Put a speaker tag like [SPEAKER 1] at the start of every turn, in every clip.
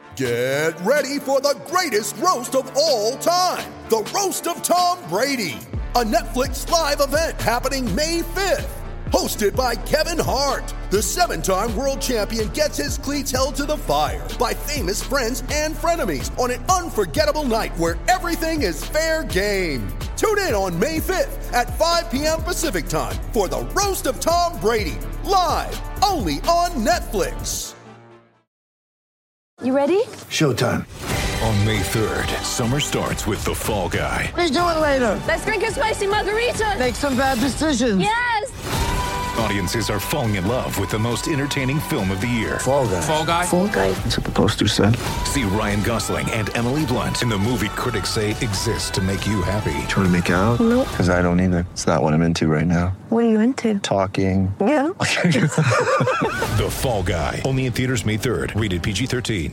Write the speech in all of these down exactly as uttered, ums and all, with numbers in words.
[SPEAKER 1] Get ready for the greatest roast of all time, the Roast of Tom Brady, a Netflix live event happening May fifth. Hosted by Kevin Hart, the seven-time world champion gets his cleats held to the fire by famous friends and frenemies on an unforgettable night where everything is fair game. Tune in on May fifth at five p.m. Pacific time for the Roast of Tom Brady, live only on Netflix.
[SPEAKER 2] You ready?
[SPEAKER 3] Showtime.
[SPEAKER 4] On May third, summer starts with The Fall Guy.
[SPEAKER 3] Let's do it later.
[SPEAKER 2] Let's drink a spicy margarita.
[SPEAKER 3] Make some bad decisions.
[SPEAKER 2] Yes!
[SPEAKER 4] Audiences are falling in love with the most entertaining film of the year.
[SPEAKER 3] Fall Guy.
[SPEAKER 4] Fall Guy?
[SPEAKER 2] Fall Guy.
[SPEAKER 3] That's what the poster said.
[SPEAKER 4] See Ryan Gosling and Emily Blunt in the movie critics say exists to make you happy.
[SPEAKER 3] Trying to make it out?
[SPEAKER 2] Nope.
[SPEAKER 3] Because I don't either. It's not what I'm into right now.
[SPEAKER 2] What are you into?
[SPEAKER 3] Talking.
[SPEAKER 2] Yeah.
[SPEAKER 4] The Fall Guy. Only in theaters May third. Rated P G thirteen.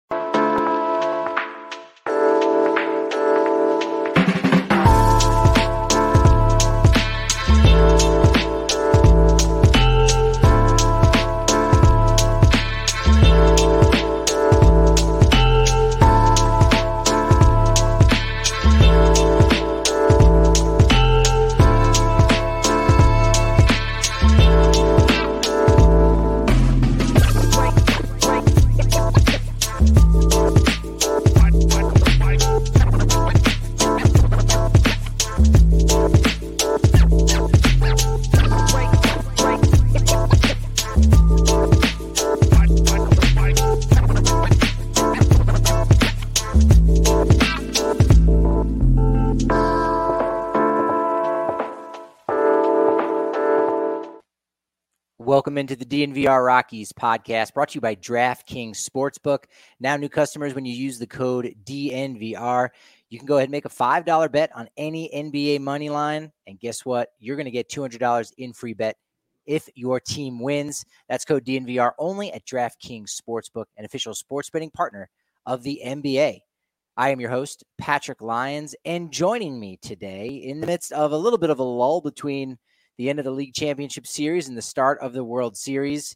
[SPEAKER 5] Welcome into the D N V R Rockies podcast, brought to you by DraftKings Sportsbook. Now new customers, when you use the code D N V R, you can go ahead and make a five dollar bet on any N B A money line. And guess what? You're going to get two hundred dollars in free bet if your team wins. That's code D N V R only at DraftKings Sportsbook, an official sports betting partner of the N B A. I am your host, Patrick Lyons, and joining me today in the midst of a little bit of a lull between the end of the League Championship Series and the start of the World Series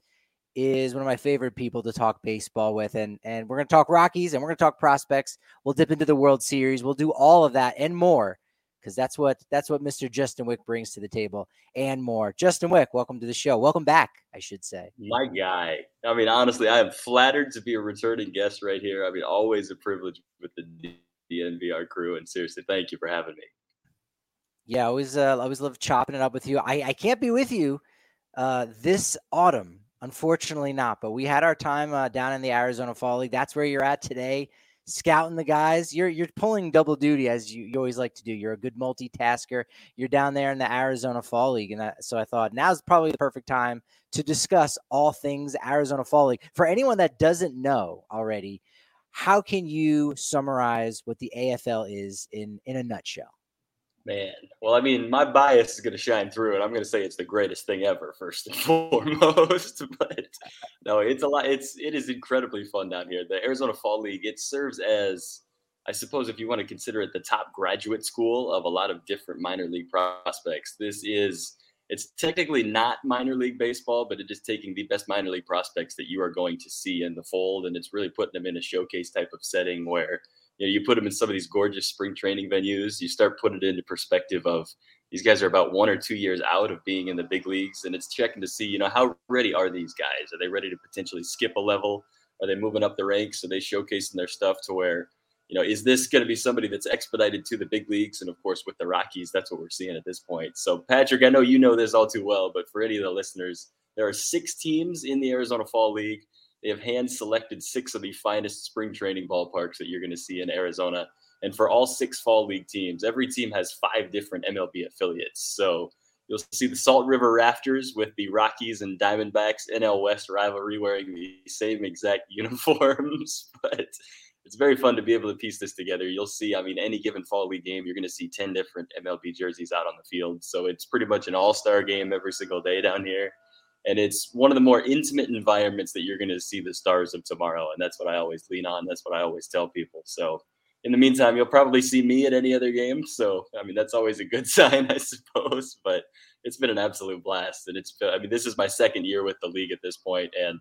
[SPEAKER 5] is one of my favorite people to talk baseball with. And, and we're going to talk Rockies and we're going to talk prospects. We'll dip into the World Series. We'll do all of that and more because that's what that's what Mister Justin Wick brings to the table and more. Justin Wick, welcome to the show. Welcome back, I should say.
[SPEAKER 6] My guy. I mean, honestly, I am flattered to be a returning guest right here. I mean, always a privilege with the D N V R crew. And seriously, thank you for having me.
[SPEAKER 5] Yeah, I always, uh, I always love chopping it up with you. I, I can't be with you uh, this autumn, unfortunately not. But we had our time uh, down in the Arizona Fall League. That's where you're at today, scouting the guys. You're you're pulling double duty as you, you always like to do. You're a good multitasker. You're down there in the Arizona Fall League, and I, so I thought now's probably the perfect time to discuss all things Arizona Fall League. For anyone that doesn't know already, how can you summarize what the A F L is in in a nutshell?
[SPEAKER 6] Man, well, I mean, my bias is going to shine through, and I'm going to say it's the greatest thing ever, first and foremost. But no, it's a lot. It's it is incredibly fun down here. The Arizona Fall League, it serves as, I suppose, if you want to consider it, the top graduate school of a lot of different minor league prospects. This is, it's technically not minor league baseball, but it is taking the best minor league prospects that you are going to see in the fold, and it's really putting them in a showcase type of setting where, you know, you put them in some of these gorgeous spring training venues. You start putting it into perspective of these guys are about one or two years out of being in the big leagues, and it's checking to see, you know, how ready are these guys? Are they ready to potentially skip a level? Are they moving up the ranks? Are they showcasing their stuff to where, you know, is this going to be somebody that's expedited to the big leagues? And of course, with the Rockies, that's what we're seeing at this point. So, Patrick, I know you know this all too well, but for any of the listeners, there are six teams in the Arizona Fall League. They have hand-selected six of the finest spring training ballparks that you're going to see in Arizona. And for all six Fall League teams, every team has five different M L B affiliates. So you'll see the Salt River Rafters with the Rockies and Diamondbacks N L West rivalry wearing the same exact uniforms. But it's very fun to be able to piece this together. You'll see, I mean, any given Fall League game, you're going to see ten different M L B jerseys out on the field. So it's pretty much an all-star game every single day down here. And it's one of the more intimate environments that you're going to see the stars of tomorrow. And that's what I always lean on. That's what I always tell people. So in the meantime, you'll probably see me at any other game. So, I mean, that's always a good sign, I suppose. But it's been an absolute blast. And it's, I mean, this is my second year with the league at this point. And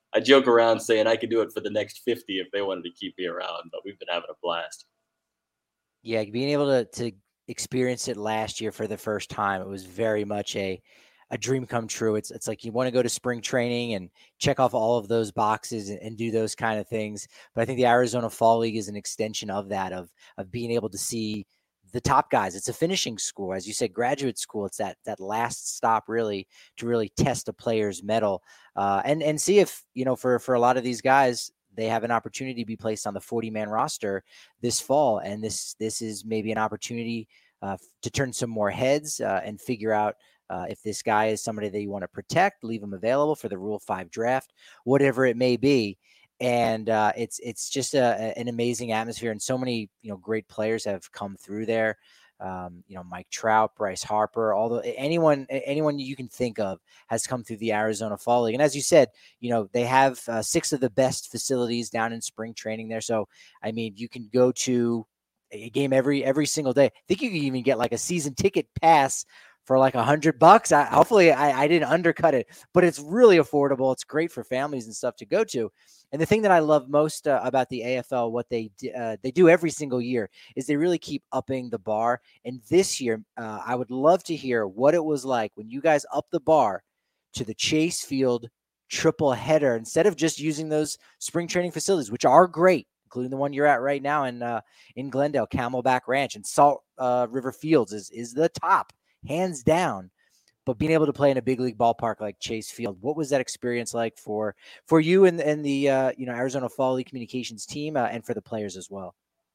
[SPEAKER 6] I joke around saying I could do it for the next fifty if they wanted to keep me around, but we've been having a blast.
[SPEAKER 5] Yeah, being able to to experience it last year for the first time, it was very much a a dream come true. It's it's like you want to go to spring training and check off all of those boxes and, and do those kind of things. But I think the Arizona Fall League is an extension of that, of of being able to see the top guys. It's a finishing school, as you said, graduate school. It's that that last stop really to really test a player's mettle, uh, and and see if, you know, for for a lot of these guys, they have an opportunity to be placed on the forty man roster this fall. And this, this is maybe an opportunity uh, to turn some more heads uh, and figure out uh, if this guy is somebody that you want to protect, leave him available for the Rule five draft, whatever it may be. And uh, it's, it's just a, an amazing atmosphere. And so many, you know, great players have come through there. Um, you know, Mike Trout, Bryce Harper, all the, anyone, anyone you can think of has come through the Arizona Fall League. And as you said, you know, they have uh, six of the best facilities down in spring training there. So, I mean, you can go to a game every, every single day. I think you can even get like a season ticket pass for like a hundred bucks. I, hopefully I, I didn't undercut it, but it's really affordable. It's great for families and stuff to go to. And the thing that I love most uh, about the A F L, what they uh, they do every single year, is they really keep upping the bar. And this year, uh, I would love to hear what it was like when you guys upped the bar to the Chase Field triple header, instead of just using those spring training facilities, which are great, including the one you're at right now in uh, in Glendale, Camelback Ranch, and Salt uh, River Fields is is the top, hands down. But being able to play in a big league ballpark like Chase Field, what was that experience like for for you and, and the uh, you know Arizona Fall League communications team uh, and for the players as well?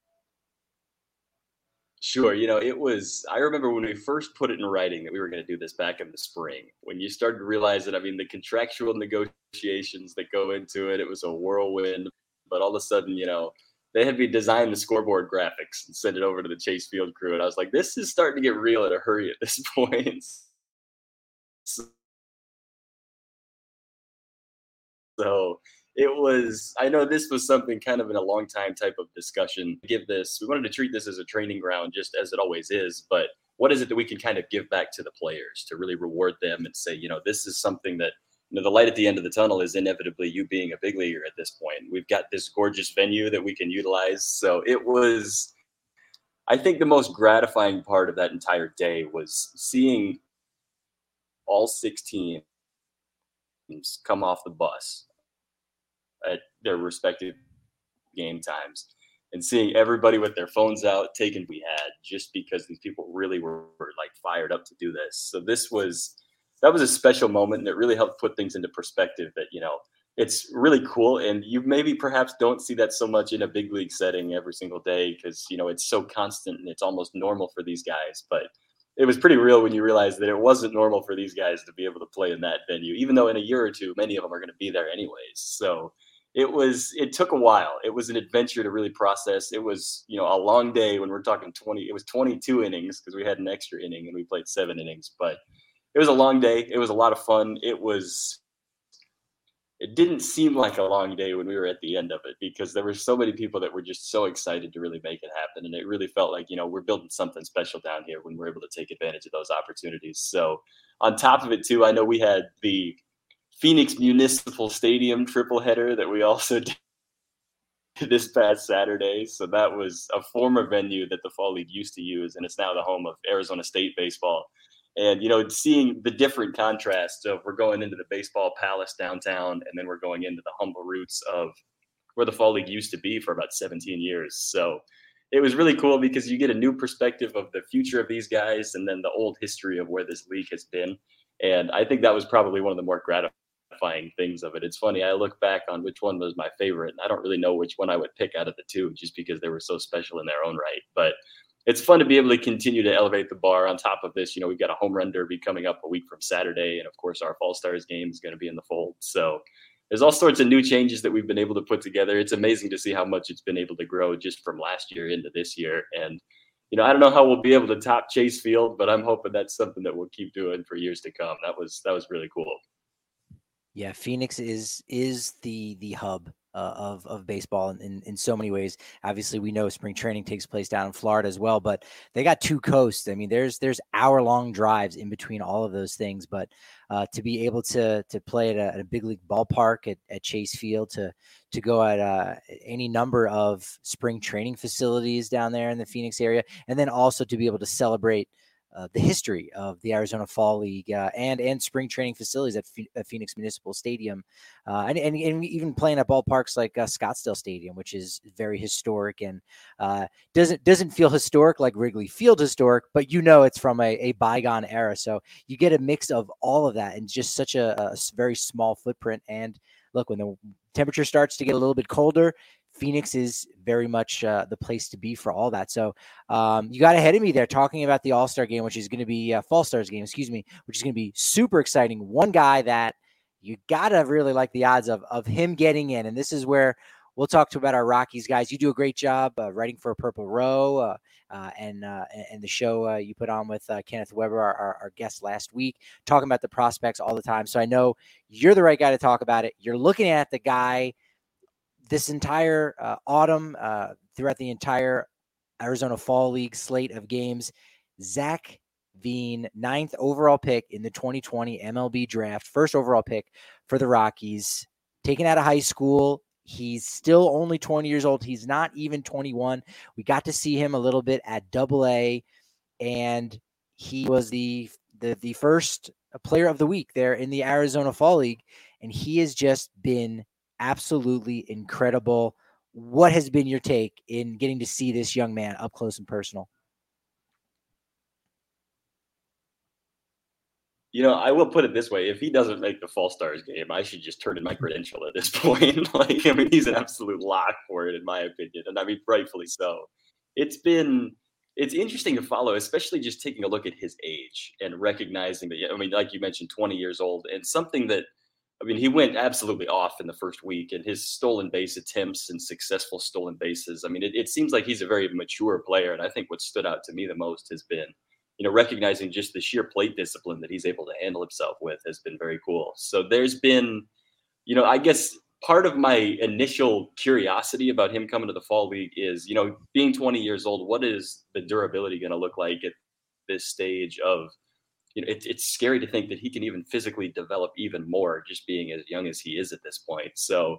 [SPEAKER 6] Sure. You know, it was, I remember when we first put it in writing that we were going to do this back in the spring, when you started to realize that, I mean, the contractual negotiations that go into it, it was a whirlwind. But all of a sudden, you know, they had me design the scoreboard graphics and send it over to the Chase Field crew. And I was like, this is starting to get real in a hurry at this point. So it was, I know this was something kind of in a long time type of discussion. Give this, we wanted to treat this as a training ground, just as it always is. But what is it that we can kind of give back to the players to really reward them and say, you know, this is something that, you know, the light at the end of the tunnel is inevitably you being a big leaguer at this point. We've got this gorgeous venue that we can utilize. So it was, I think the most gratifying part of that entire day was seeing all sixteen teams come off the bus at their respective game times and seeing everybody with their phones out taking we had, just because these people really were, were like fired up to do this. So this was, that was a special moment, and it really helped put things into perspective that, you know, it's really cool. And you maybe perhaps don't see that so much in a big league setting every single day because, you know, it's so constant and it's almost normal for these guys. But it was pretty real when you realize that it wasn't normal for these guys to be able to play in that venue, even though in a year or two, many of them are going to be there anyways. So it was, it took a while. It was an adventure to really process. It was, you know, a long day when we're talking twenty, it was twenty-two innings because we had an extra inning and we played seven innings, but it was a long day. It was a lot of fun. It was, it didn't seem like a long day when we were at the end of it because there were so many people that were just so excited to really make it happen. And it really felt like, you know, we're building something special down here when we're able to take advantage of those opportunities. So on top of it too, I know we had the Phoenix Municipal Stadium triple header that we also did this past Saturday. So that was a former venue that the Fall League used to use, and it's now the home of Arizona State baseball. And, you know, seeing the different contrasts of we're going into the baseball palace downtown, and then we're going into the humble roots of where the Fall League used to be for about seventeen years. So it was really cool because you get a new perspective of the future of these guys and then the old history of where this league has been. And I think that was probably one of the more gratifying things of it. It's funny, I look back on which one was my favorite, and I don't really know which one I would pick out of the two just because they were so special in their own right. But it's fun to be able to continue to elevate the bar. On top of this, you know, we've got a home run derby coming up a week from Saturday. And of course, our Fall Stars game is going to be in the fold. So there's all sorts of new changes that we've been able to put together. It's amazing to see how much it's been able to grow just from last year into this year. And, you know, I don't know how we'll be able to top Chase Field, but I'm hoping that's something that we'll keep doing for years to come. That was, that was really cool.
[SPEAKER 5] Yeah. Phoenix is, is the, the hub uh, of of baseball in, in in so many ways. Obviously, we know spring training takes place down in Florida as well, but they got two coasts. I mean, there's there's hour long drives in between all of those things. But uh, to be able to to play at a, at a big league ballpark at, at Chase Field, to to go at uh, any number of spring training facilities down there in the Phoenix area, and then also to be able to celebrate Uh, the history of the Arizona Fall League uh, and and spring training facilities at, F- at Phoenix Municipal Stadium, uh, and, and and even playing at ballparks like uh, Scottsdale Stadium, which is very historic and uh, doesn't doesn't feel historic like Wrigley Field historic, but you know it's from a, a bygone era. So you get a mix of all of that and just such a, a very small footprint. And look, when the temperature starts to get a little bit colder, Phoenix is very much uh, the place to be for all that. So um, you got ahead of me there talking about the All-Star game, which is going to be uh, Fall Stars game, excuse me, which is going to be super exciting. One guy that you got to really like the odds of, of him getting in. And this is where we'll talk to about our Rockies guys. You do a great job uh, writing for Purple Row uh, uh, and, uh, and the show uh, you put on with uh, Kenneth Weber, our, our, our guest last week, talking about the prospects all the time. So I know you're the right guy to talk about it. You're looking at the guy this entire uh, autumn, uh, throughout the entire Arizona Fall League slate of games. Zach Veen, ninth overall pick in the twenty twenty M L B draft, first overall pick for the Rockies, taken out of high school. He's still only twenty years old. He's not even twenty-one. We got to see him a little bit at Double A, and he was the, the, the first player of the week there in the Arizona Fall League, and he has just been absolutely incredible. What has been your take in getting to see this young man up close and personal?
[SPEAKER 6] You know, I will put it this way. If he doesn't make the Fall Stars game, I should just turn in my credential at this point. Like, I mean, he's an absolute lock for it, in my opinion. And I mean, rightfully so. It's been, it's interesting to follow, especially just taking a look at his age and recognizing that, I mean, like you mentioned, twenty years old, and something that, I mean, he went absolutely off in the first week, and his stolen base attempts and successful stolen bases. I mean, it, it seems like he's a very mature player. And I think what stood out to me the most has been, you know, recognizing just the sheer plate discipline that he's able to handle himself with has been very cool. So there's been, you know, I guess part of my initial curiosity about him coming to the Fall League is, you know, being twenty years old, what is the durability going to look like at this stage of, you know, it, it's scary to think that he can even physically develop even more just being as young as he is at this point. So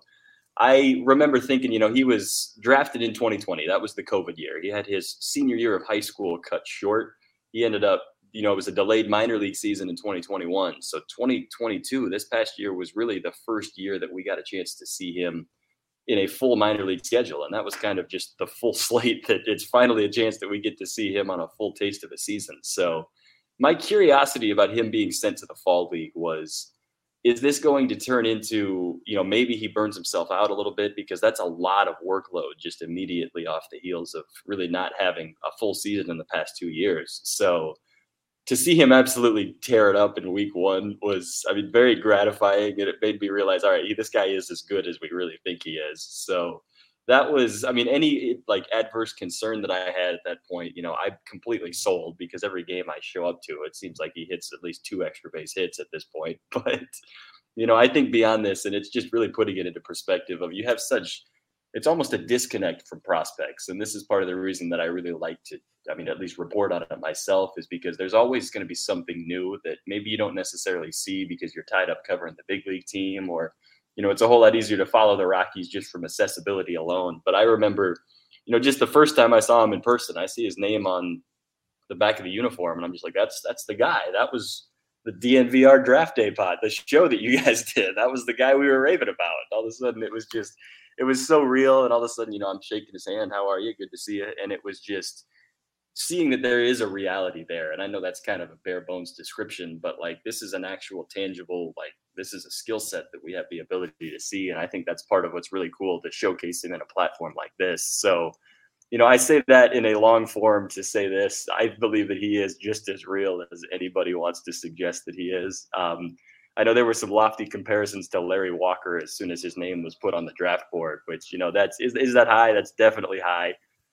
[SPEAKER 6] I remember thinking, you know, he was drafted in twenty twenty. That was the COVID year. He had his senior year of high school cut short. He ended up, you know, it was a delayed minor league season in twenty twenty-one. So twenty twenty-two, this past year, was really the first year that we got a chance to see him in a full minor league schedule. And that was kind of just the full slate that it's finally a chance that we get to see him on a full taste of a season. So my curiosity about him being sent to the Fall League was, is this going to turn into, you know, maybe he burns himself out a little bit, because that's a lot of workload just immediately off the heels of really not having a full season in the past two years. So to see him absolutely tear it up in week one was, I mean, very gratifying. And it made me realize, all right, this guy is as good as we really think he is. So that was, I mean, any like adverse concern that I had at that point, you know, I'm completely sold, because every game I show up to, it seems like he hits at least two extra base hits at this point. But, you know, I think beyond this, and it's just really putting it into perspective of, you have such, it's almost a disconnect from prospects. And this is part of the reason that I really like to, I mean, at least report on it myself, is because there's always going to be something new that maybe you don't necessarily see because you're tied up covering the big league team, or, you know, it's a whole lot easier to follow the Rockies just from accessibility alone. But I remember, you know, just the first time I saw him in person, I see his name on the back of the uniform, and I'm just like, that's that's the guy. That was the D N V R Draft Day pod, the show that you guys did. That was the guy we were raving about. All of a sudden, it was just, it was so real. And all of a sudden, you know, I'm shaking his hand. How are you? Good to see you. And it was just seeing that there is a reality there. And I know that's kind of a bare bones description, but like, this is an actual tangible, like, this is a skill set that we have the ability to see. And I think that's part of what's really cool to showcase him in a platform like this. So, you know, I say that in a long form to say this. I believe that he is just as real as anybody wants to suggest that he is. Um, I know there were some lofty comparisons to Larry Walker as soon as his name was put on the draft board, which, you know, that's, is, is that high? That's definitely high.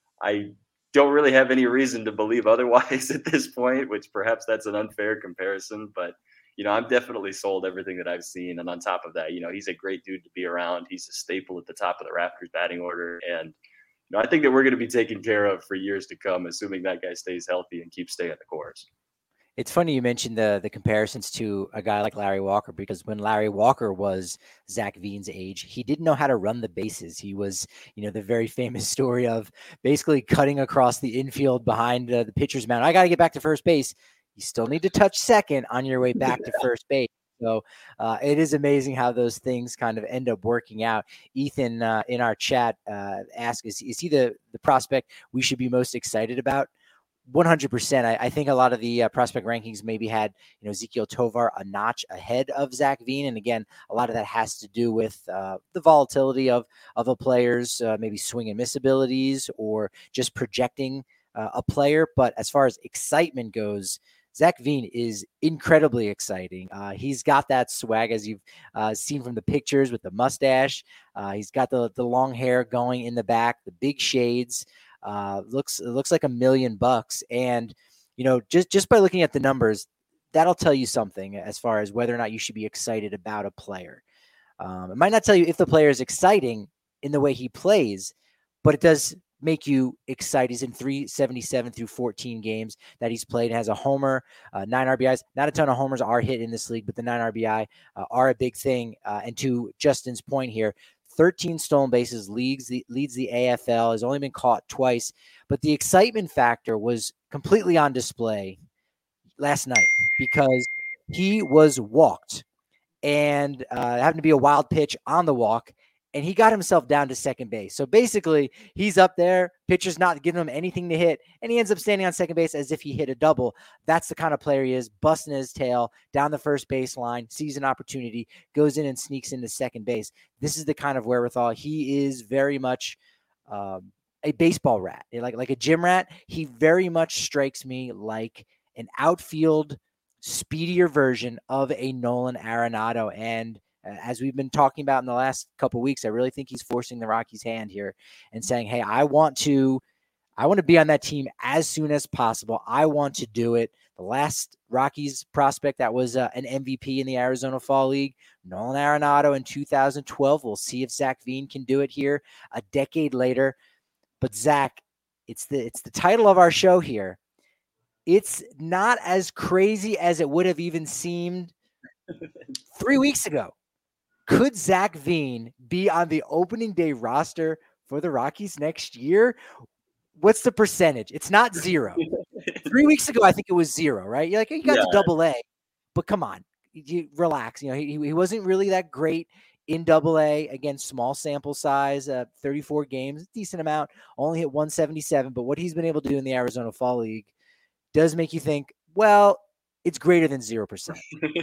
[SPEAKER 6] I don't really have any reason to believe otherwise at this point, which perhaps that's an unfair comparison, but you know, I'm definitely sold everything that I've seen. And on top of that, you know, he's a great dude to be around. He's a staple at the top of the Raptors batting order. And, you know, I think that we're going to be taken care of for years to come, assuming that guy stays healthy and keeps staying the course.
[SPEAKER 5] It's funny you mentioned the the comparisons to a guy like Larry Walker, because when Larry Walker was Zach Veen's age, he didn't know how to run the bases. He was, you know, the very famous story of basically cutting across the infield behind uh, the pitcher's mound. I got to get back to first base. You still need to touch second on your way back to first base. So uh, it is amazing how those things kind of end up working out. Ethan uh, in our chat uh, asked, is, is he the, the prospect we should be most excited about? one hundred percent. I, I think a lot of the uh, prospect rankings maybe had, you know, Ezequiel Tovar a notch ahead of Zach Veen. And again, a lot of that has to do with uh, the volatility of, of a player's uh, maybe swing and miss abilities, or just projecting uh, a player. But as far as excitement goes, Zach Veen is incredibly exciting. Uh, he's got that swag, as you've uh, seen from the pictures, with the mustache. Uh, he's got the, the long hair going in the back, the big shades. Uh, looks looks like a million bucks. And, you know, just, just by looking at the numbers, that'll tell you something as far as whether or not you should be excited about a player. Um, it might not tell you if the player is exciting in the way he plays, but it does make you excited. He's in three seventy-seven through fourteen games that he's played, has a homer, uh, nine R B Is. Not a ton of homers are hit in this league, but the nine R B I uh, are a big thing. Uh, and to Justin's point here, thirteen stolen bases, leads the, leads the A F L, has only been caught twice. But the excitement factor was completely on display last night because he was walked, and uh, happened to be a wild pitch on the walk, and he got himself down to second base. So basically, he's up there, pitcher's not giving him anything to hit, and he ends up standing on second base as if he hit a double. That's the kind of player he is, busting his tail down the first baseline, sees an opportunity, goes in and sneaks into second base. This is the kind of wherewithal. He is very much um, a baseball rat, like, like a gym rat. He very much strikes me like an outfield, speedier version of a Nolan Arenado. And as we've been talking about in the last couple of weeks, I really think he's forcing the Rockies' hand here and saying, hey, I want to, I want to be on that team as soon as possible. I want to do it. The last Rockies prospect that was uh, an M V P in the Arizona Fall League, Nolan Arenado in two thousand twelve. We'll see if Zach Veen can do it here a decade later. But Zach, it's the, it's the title of our show here. It's not as crazy as it would have even seemed three weeks ago. Could Zach Veen be on the opening day roster for the Rockies next year? What's the percentage? It's not zero. Three weeks ago, I think it was zero, right? You're like, you got
[SPEAKER 6] Yeah.
[SPEAKER 5] the double A, but come on, you relax. You know, he, he wasn't really that great in double A. Again, small sample size, uh, thirty-four games, decent amount, only hit one seventy-seven. But what he's been able to do in the Arizona Fall League does make you think, well, it's greater than zero percent.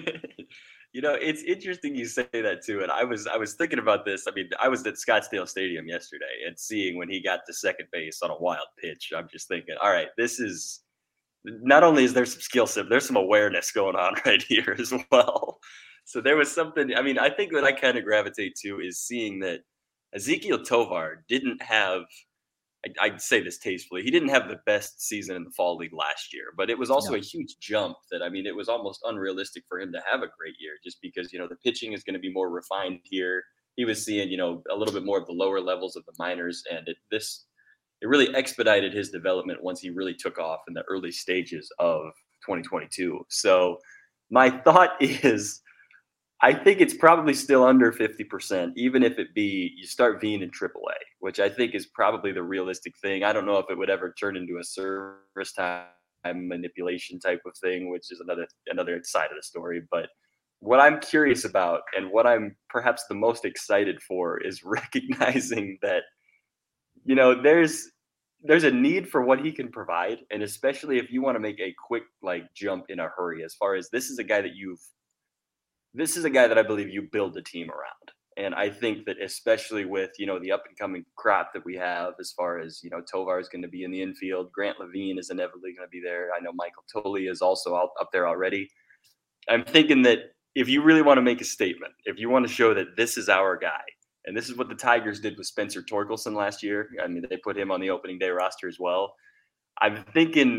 [SPEAKER 6] You know, it's interesting you say that too. And I was I was thinking about this. I mean, I was at Scottsdale Stadium yesterday and seeing when he got to second base on a wild pitch. I'm just thinking, all right, this is not only is there some skill set, there's some awareness going on right here as well. So there was something. I mean, I think that I kind of gravitate to is seeing that Ezequiel Tovar didn't have. I, I'd say this tastefully. He didn't have the best season in the Fall League last year, but it was also
[SPEAKER 5] No.
[SPEAKER 6] a huge jump that, I mean, it was almost unrealistic for him to have a great year just because, you know, the pitching is going to be more refined here. He was seeing, you know, a little bit more of the lower levels of the minors, and it, this, it really expedited his development once he really took off in the early stages of twenty twenty-two. So my thought is, I think it's probably still under fifty percent, even if it be you start Veen in triple A, which I think is probably the realistic thing. I don't know if it would ever turn into a service time manipulation type of thing, which is another another side of the story. But what I'm curious about and what I'm perhaps the most excited for is recognizing that, you know, there's there's a need for what he can provide. And especially if you want to make a quick like jump in a hurry, as far as this is a guy that you've This is a guy that I believe you build a team around. And I think that especially with, you know, the up and coming crop that we have, as far as, you know, Tovar is going to be in the infield. Grant Levine is inevitably going to be there. I know Michael Tolley is also out, up there already. I'm thinking that if you really want to make a statement, if you want to show that this is our guy, and this is what the Tigers did with Spencer Torkelson last year. I mean, they put him on the opening day roster as well. I'm thinking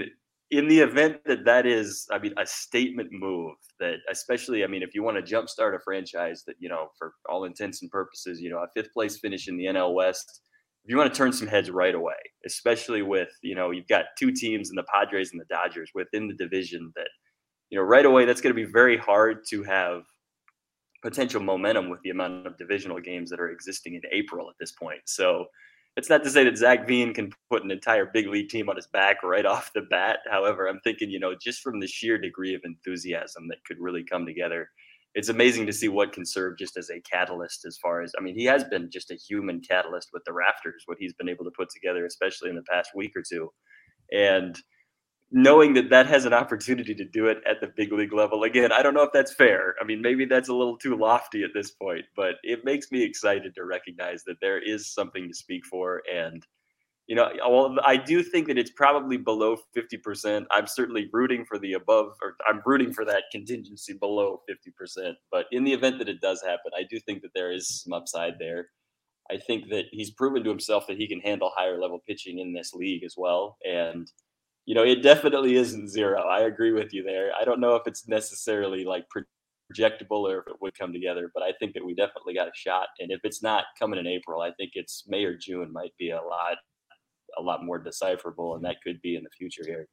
[SPEAKER 6] in the event that that is, I mean, a statement move that, especially, I mean, if you want to jumpstart a franchise that, you know, for all intents and purposes, you know, a fifth place finish in the N L West, if you want to turn some heads right away, especially with, you know, you've got two teams in the Padres and the Dodgers within the division that, you know, right away, that's going to be very hard to have potential momentum with the amount of divisional games that are existing in April at this point. So, it's not to say that Zach Veen can put an entire big league team on his back right off the bat. However, I'm thinking, you know, just from the sheer degree of enthusiasm that could really come together, it's amazing to see what can serve just as a catalyst as far as, I mean, he has been just a human catalyst with the Rafters, what he's been able to put together, especially in the past week or two. And knowing that that has an opportunity to do it at the big league level, again, I don't know if that's fair. I mean, maybe that's a little too lofty at this point, but it makes me excited to recognize that there is something to speak for. And, you know, well, I do think that it's probably below fifty percent. I'm certainly rooting for the above, or I'm rooting for that contingency below fifty percent. But in the event that it does happen, I do think that there is some upside there. I think that he's proven to himself that he can handle higher level pitching in this league as well. And, you know, it definitely isn't zero. I agree with you there. I don't know if it's necessarily like projectable or if it would come together, but I think that we definitely got a shot. And if it's not coming in April, I think it's May or June might be a lot, a lot more decipherable, and that could be in the future here.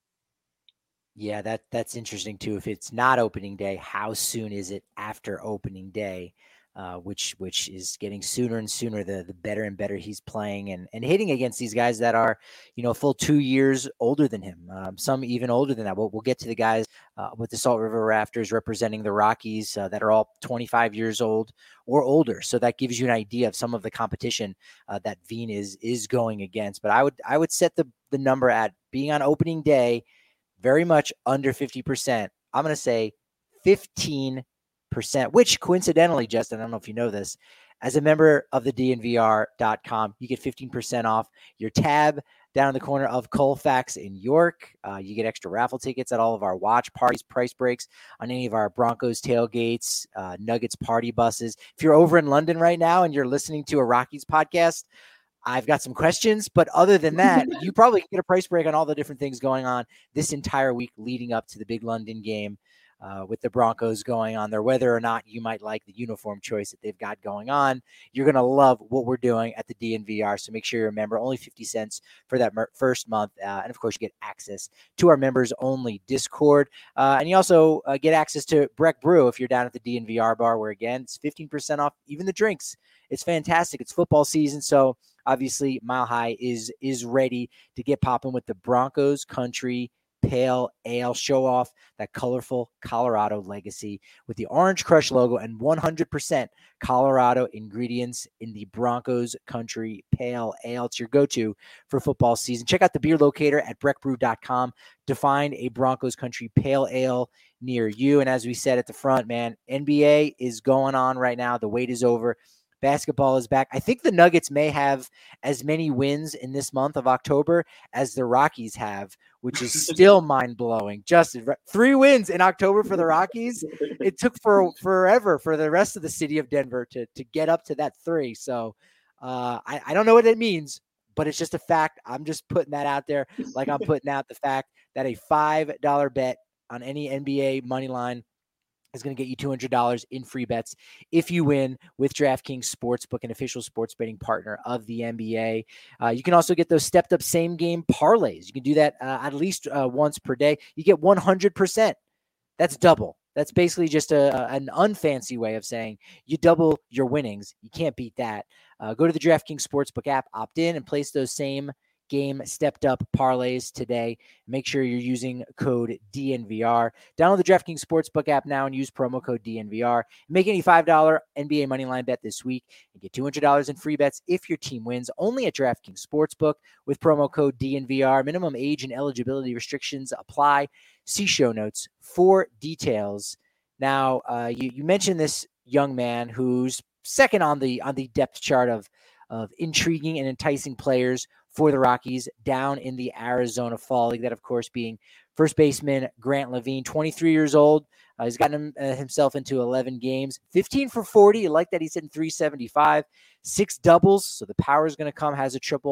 [SPEAKER 5] Yeah, that that's interesting too. If it's not opening day, how soon is it after opening day? Uh, which which is getting sooner and sooner, the the better and better he's playing and, and hitting against these guys that are, you know, full two years older than him, um, some even older than that. We'll, we'll get to the guys uh, with the Salt River Rafters representing the Rockies uh, that are all twenty-five years old or older. So that gives you an idea of some of the competition uh, that Veen is is going against. But I would I would set the the number at being on opening day very much under fifty percent. I'm going to say fifteen percent, which coincidentally, Justin, I don't know if you know this, as a member of the D N V R dot com, you get fifteen percent off your tab down in the corner of Colfax in York. Uh, you get extra raffle tickets at all of our watch parties, price breaks on any of our Broncos tailgates, uh, Nuggets party buses. If you're over in London right now and you're listening to a Rockies podcast, I've got some questions, but other than that, you probably get a price break on all the different things going on this entire week leading up to the big London game. Uh, with the Broncos going on there, whether or not you might like the uniform choice that they've got going on, you're going to love what we're doing at the D N V R. So make sure you remember only fifty cents for that mer- first month. Uh, and of course, you get access to our members only Discord. Uh, and you also uh, get access to Breck Brew if you're down at the D N V R bar, where again, it's fifteen percent off, even the drinks. It's fantastic. It's football season. So obviously Mile High is, is ready to get popping with the Broncos Country Pale Ale. Show off that colorful Colorado legacy with the Orange Crush logo and one hundred percent Colorado ingredients in the Broncos Country Pale Ale. It's your go-to for football season. Check out the beer locator at breck brew dot com to find a Broncos Country Pale Ale near you. And as we said at the front, man, N B A is going on right now. The wait is over. Basketball is back. I think the Nuggets may have as many wins in this month of October as the Rockies have, which is still mind-blowing. Justin, three wins in October for the Rockies. It took for forever for the rest of the city of Denver to, to get up to that three. So uh, I, I don't know what it means, but it's just a fact. I'm just putting that out there like I'm putting out the fact that a five dollar bet on any N B A money line is going to get you two hundred dollars in free bets if you win with DraftKings Sportsbook, an official sports betting partner of the N B A. Uh, you can also get those stepped up same game parlays. You can do that uh, at least uh, once per day. You get one hundred percent. That's double. That's basically just a, a, an unfancy way of saying you double your winnings. You can't beat that. Uh, go to the DraftKings Sportsbook app, opt in, and place those same game stepped up parlays today. Make sure you're using code D N V R. Download the DraftKings Sportsbook app now and use promo code D N V R. Make any five dollar N B A moneyline bet this week and get two hundred dollars in free bets if your team wins. Only at DraftKings Sportsbook with promo code D N V R. Minimum age and eligibility restrictions apply. See show notes for details. Now, uh, you, you mentioned this young man who's second on the on the depth chart of of intriguing and enticing players for the Rockies down in the Arizona Fall League. That, of course, being first baseman Grant Lavigne, twenty-three years old. Uh, he's gotten him, uh, himself into eleven games, fifteen for forty. You like that he's hitting three seventy-five, six doubles. So the power is going to come, has a triple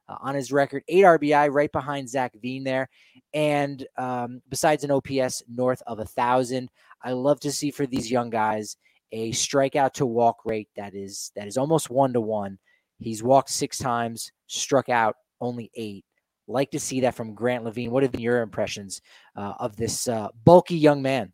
[SPEAKER 5] uh, on his record, eight R B I, right behind Zach Veen there. And um, besides an O P S north of a thousand, I love to see for these young guys a strikeout to walk rate that is that is almost one to one. He's walked six times, struck out only eight. Like to see that from Grant Lavigne. What have been your impressions uh, of this uh, bulky young man?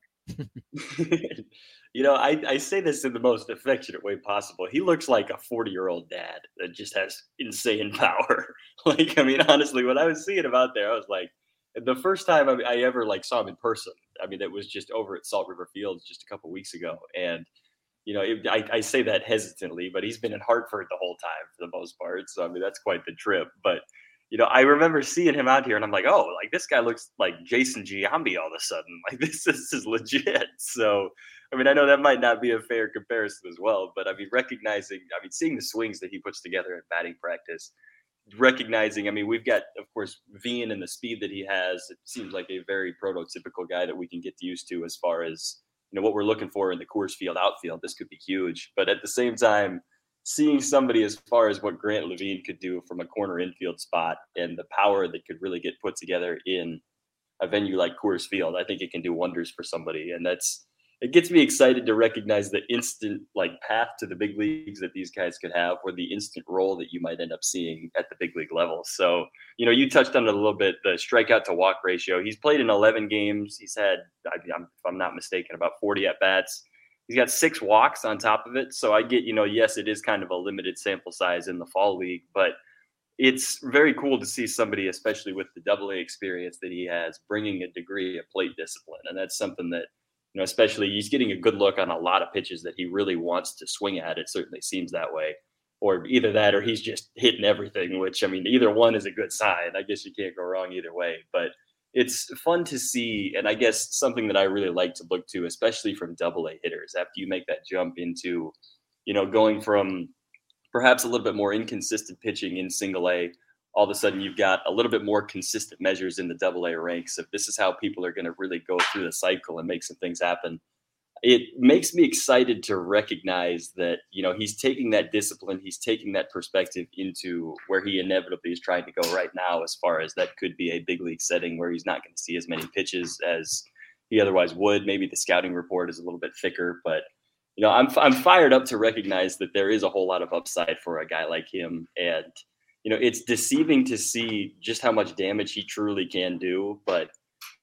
[SPEAKER 6] You know, I, I say this in the most affectionate way possible. He looks like a forty-year-old dad that just has insane power. Like, I mean, honestly, when I was seeing him out there, I was like, the first time I, I ever like saw him in person, I mean, it was just over at Salt River Fields just a couple weeks ago. And, you know, it, I, I say that hesitantly, but he's been in Hartford the whole time for the most part. So, I mean, that's quite the trip. But, you know, I remember seeing him out here and I'm like, oh, like this guy looks like Jason Giambi all of a sudden. Like this, this is legit. So, I mean, I know that might not be a fair comparison as well, but I mean, recognizing, I mean, seeing the swings that he puts together in batting practice, recognizing, I mean, we've got, of course, Veen and the speed that he has. It seems like a very prototypical guy that we can get used to as far as, you know, what we're looking for in the Coors Field outfield. This could be huge. But at the same time, seeing somebody as far as what Grant Lavigne could do from a corner infield spot and the power that could really get put together in a venue like Coors Field, I think it can do wonders for somebody. And that's, it gets me excited to recognize the instant like path to the big leagues that these guys could have, or the instant role that you might end up seeing at the big league level. So, you know, you touched on it a little bit, the strikeout to walk ratio. He's played in eleven games. He's had, I'm, if I'm not mistaken, about forty at bats. He's got six walks on top of it. So I get, you know, yes, it is kind of a limited sample size in the fall league, but it's very cool to see somebody, especially with the double A experience that he has, bringing a degree of plate discipline. And that's something that, you know, especially he's getting a good look on a lot of pitches that he really wants to swing at. It certainly seems that way. Or either that or he's just hitting everything, which, I mean, either one is a good sign. I guess you can't go wrong either way. But it's fun to see, and I guess something that I really like to look to, especially from double A hitters, after you make that jump into, you know, going from perhaps a little bit more inconsistent pitching in single A, all of a sudden you've got a little bit more consistent measures in the double A ranks. If this is how people are going to really go through the cycle and make some things happen, it makes me excited to recognize that, you know, he's taking that discipline, he's taking that perspective into where he inevitably is trying to go right now, as far as that could be a big league setting where he's not going to see as many pitches as he otherwise would. Maybe the scouting report is a little bit thicker, but, you know, I'm, I'm fired up to recognize that there is a whole lot of upside for a guy like him. And, you know, it's deceiving to see just how much damage he truly can do, but,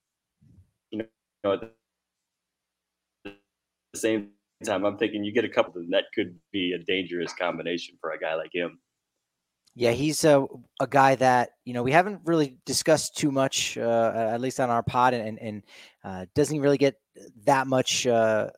[SPEAKER 6] you know, at the same time, I'm thinking you get a couple of them, that could be a dangerous combination for a guy like him.
[SPEAKER 5] Yeah, he's a, a guy that, you know, we haven't really discussed too much, uh, at least on our pod, and, and uh, doesn't really get that much uh,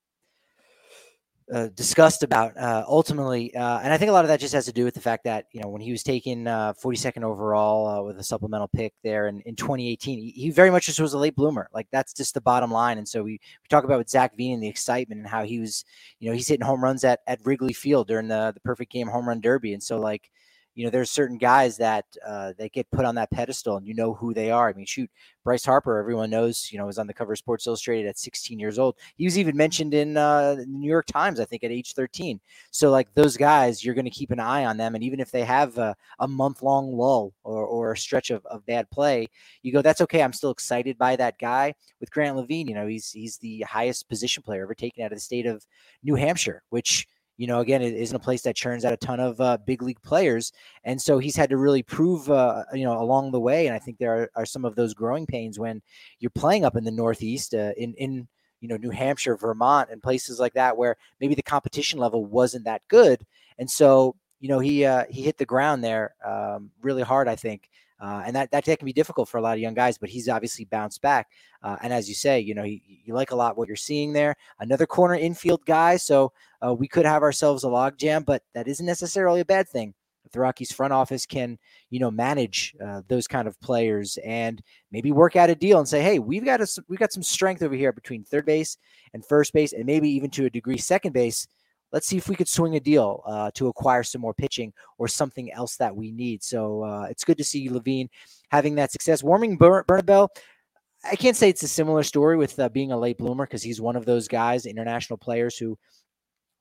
[SPEAKER 5] Uh, discussed about uh, ultimately. Uh, and I think a lot of that just has to do with the fact that, you know, when he was taken uh, forty-second overall uh, with a supplemental pick there in, in twenty eighteen, he, he very much just was a late bloomer. Like, that's just the bottom line. And so we, we talk about with Zach Veen and the excitement and how he was, you know, he's hitting home runs at, at Wrigley Field during the, the Perfect Game Home Run Derby. And so, like, you know, there's certain guys that uh, they get put on that pedestal and you know who they are. I mean, shoot, Bryce Harper, everyone knows, you know, was on the cover of Sports Illustrated at sixteen years old. He was even mentioned in uh, the New York Times, I think, at age thirteen. So, like, those guys, you're going to keep an eye on them. And even if they have a, a month-long lull or, or a stretch of, of bad play, you go, that's okay. I'm still excited by that guy. With Grant Lavigne, you know, he's he's the highest position player ever taken out of the state of New Hampshire, which, you know, again, it isn't a place that churns out a ton of uh, big league players. And so he's had to really prove, uh, you know, along the way. And I think there are, are some of those growing pains when you're playing up in the Northeast, uh, in, in, you know, New Hampshire, Vermont, and places like that, where maybe the competition level wasn't that good. And so, you know, he, uh, he hit the ground there um, really hard, I think. Uh, and that, that, that can be difficult for a lot of young guys, but he's obviously bounced back. Uh, and as you say, you know, you, you like a lot what you're seeing there. Another corner infield guy. So uh, we could have ourselves a logjam, but that isn't necessarily a bad thing. If the Rockies front office can, you know, manage uh, those kind of players and maybe work out a deal and say, hey, we've got a, we've got some strength over here between third base and first base, and maybe even to a degree second base. Let's see if we could swing a deal uh, to acquire some more pitching or something else that we need. So uh, it's good to see Lavigne having that success. Warming Bur- Bernabel, I can't say it's a similar story with uh, being a late bloomer, because he's one of those guys, international players, who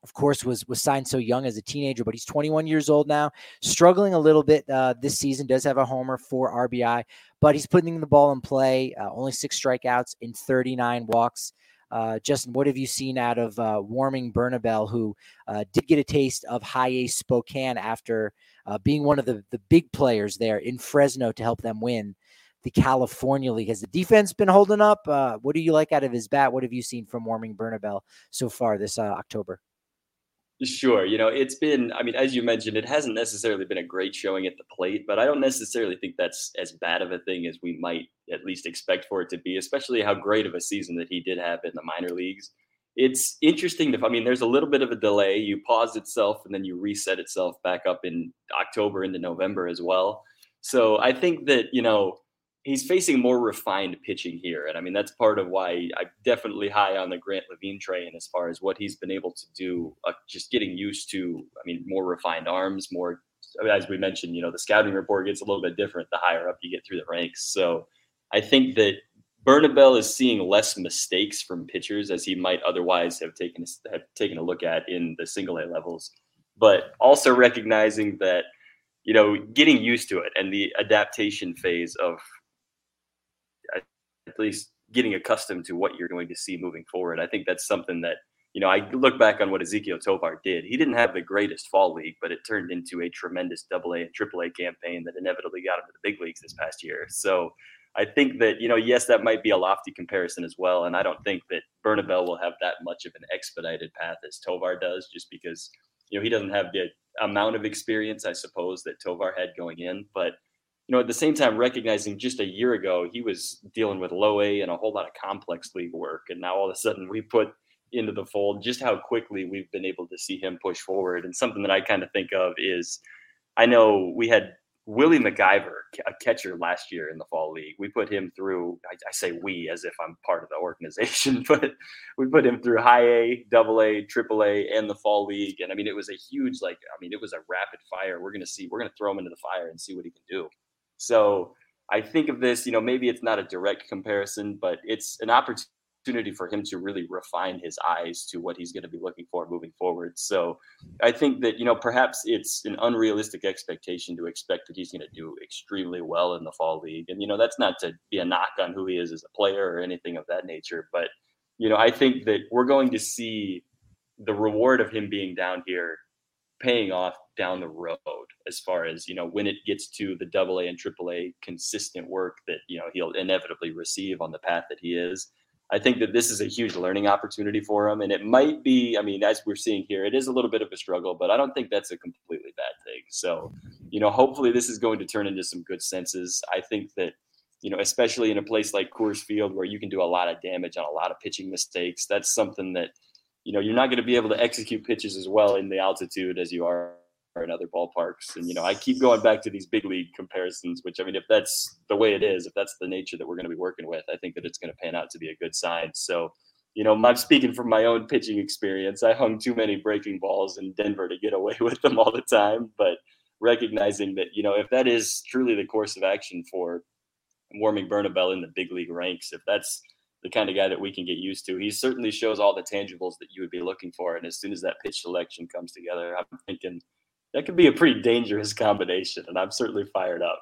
[SPEAKER 5] of course, was was signed so young as a teenager, but he's twenty-one years old now, struggling a little bit uh, this season, does have a homer, four R B I, but he's putting the ball in play, uh, only six strikeouts in thirty-nine walks. Uh, Justin, what have you seen out of uh, Warming Bernabel, who uh, did get a taste of High A Spokane after uh, being one of the, the big players there in Fresno to help them win the California League? Has the defense been holding up? Uh, what do you like out of his bat? What have you seen from Warming Bernabel so far this uh, October?
[SPEAKER 6] Sure. You know, it's been, I mean, as you mentioned, it hasn't necessarily been a great showing at the plate, but I don't necessarily think that's as bad of a thing as we might at least expect for it to be, especially how great of a season that he did have in the minor leagues. It's interesting to, I mean, there's a little bit of a delay. You pause itself and then you reset itself back up in October into November as well. So I think that, you know, he's facing more refined pitching here. And I mean, that's part of why I'm definitely high on the Grant Lavigne train as far as what he's been able to do, uh, just getting used to, I mean, more refined arms, more, as we mentioned, you know, the scouting report gets a little bit different the higher up you get through the ranks. So I think that Bernabel is seeing less mistakes from pitchers as he might otherwise have taken, have taken a look at in the single A levels, but also recognizing that, you know, getting used to it and the adaptation phase of, at least getting accustomed to what you're going to see moving forward. I think that's something that, you know, I look back on what Ezequiel Tovar did. He didn't have the greatest fall league, but it turned into a tremendous double A and triple A campaign that inevitably got him to the big leagues this past year. So I think that, you know, yes, that might be a lofty comparison as well. And I don't think that Bernabel will have that much of an expedited path as Tovar does, just because, you know, he doesn't have the amount of experience, I suppose, that Tovar had going in. But you know, at the same time, recognizing just a year ago, he was dealing with low A and a whole lot of complex league work. And now all of a sudden we put into the fold just how quickly we've been able to see him push forward. And something that I kind of think of is, I know we had Willie McIver, a catcher last year in the fall league. We put him through, I, I say we as if I'm part of the organization, but we put him through high A, double A, triple A, and the fall league. And I mean, it was a huge, like, I mean, it was a rapid fire. We're going to see, we're going to throw him into the fire and see what he can do. So I think of this, you know, maybe it's not a direct comparison, but it's an opportunity for him to really refine his eyes to what he's going to be looking for moving forward. So I think that, you know, perhaps it's an unrealistic expectation to expect that he's going to do extremely well in the fall league. And, you know, that's not to be a knock on who he is as a player or anything of that nature. But, you know, I think that we're going to see the reward of him being down here paying off down the road, as far as, you know, when it gets to the double A and triple A consistent work that, you know, he'll inevitably receive on the path that he is. I think that this is a huge learning opportunity for him. And it might be, I mean, as we're seeing here, it is a little bit of a struggle, but I don't think that's a completely bad thing. So, you know, hopefully this is going to turn into some good senses. I think that, you know, especially in a place like Coors Field where you can do a lot of damage on a lot of pitching mistakes, that's something that, you know, you're not going to be able to execute pitches as well in the altitude as you are in other ballparks. And, you know, I keep going back to these big league comparisons, which, I mean, if that's the way it is, if that's the nature that we're going to be working with, I think that it's going to pan out to be a good sign. So, you know, I'm speaking from my own pitching experience. I hung too many breaking balls in Denver to get away with them all the time. But recognizing that, you know, if that is truly the course of action for Warming Bernabel in the big league ranks, if that's the kind of guy that we can get used to, he certainly shows all the tangibles that you would be looking for. And as soon as that pitch selection comes together, I'm thinking that could be a pretty dangerous combination. And I'm certainly fired up.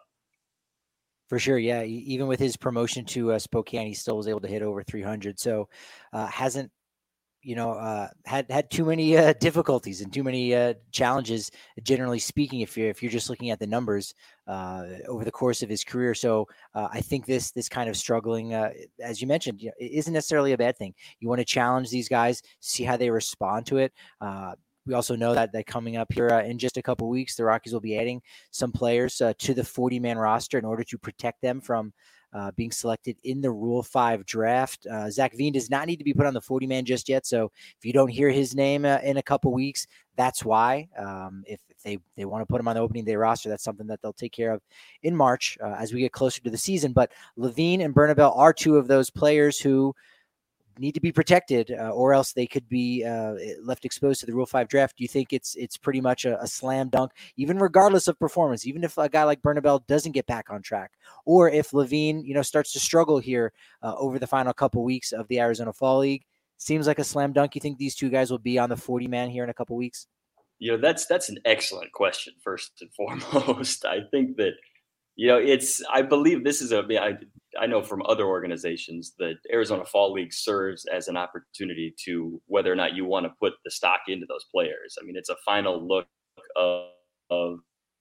[SPEAKER 5] For sure. Yeah. Even with his promotion to uh, Spokane, he still was able to hit over three hundred. So uh, hasn't, you know, uh, had, had too many uh, difficulties and too many uh, challenges, generally speaking, if you're, if you're just looking at the numbers uh, over the course of his career. So uh, I think this, this kind of struggling, uh, as you mentioned, you know, it isn't necessarily a bad thing. You want to challenge these guys, see how they respond to it. Uh, we also know that that coming up here uh, in just a couple of weeks, the Rockies will be adding some players uh, to the forty man roster in order to protect them from Uh, being selected in the Rule five draft. Uh, Zach Veen does not need to be put on the forty man just yet. So if you don't hear his name uh, in a couple weeks, that's why. Um, if, if they, they want to put him on the opening day roster, that's something that they'll take care of in March uh, as we get closer to the season. But Lavigne and Bernabel are two of those players who need to be protected uh, or else they could be uh, left exposed to the Rule five draft. Do you think it's it's pretty much a, a slam dunk, even regardless of performance, even if a guy like Bernabel doesn't get back on track, or if Lavigne, you know, starts to struggle here uh, over the final couple weeks of the Arizona Fall League? seems like a slam dunk. You think these two guys will be on the forty man here in a couple weeks?
[SPEAKER 6] You know, that's that's an excellent question, first and foremost. I think that, you know, it's, I believe this is a, I, I know from other organizations that Arizona Fall League serves as an opportunity to whether or not you want to put the stock into those players. I mean, it's a final look of, of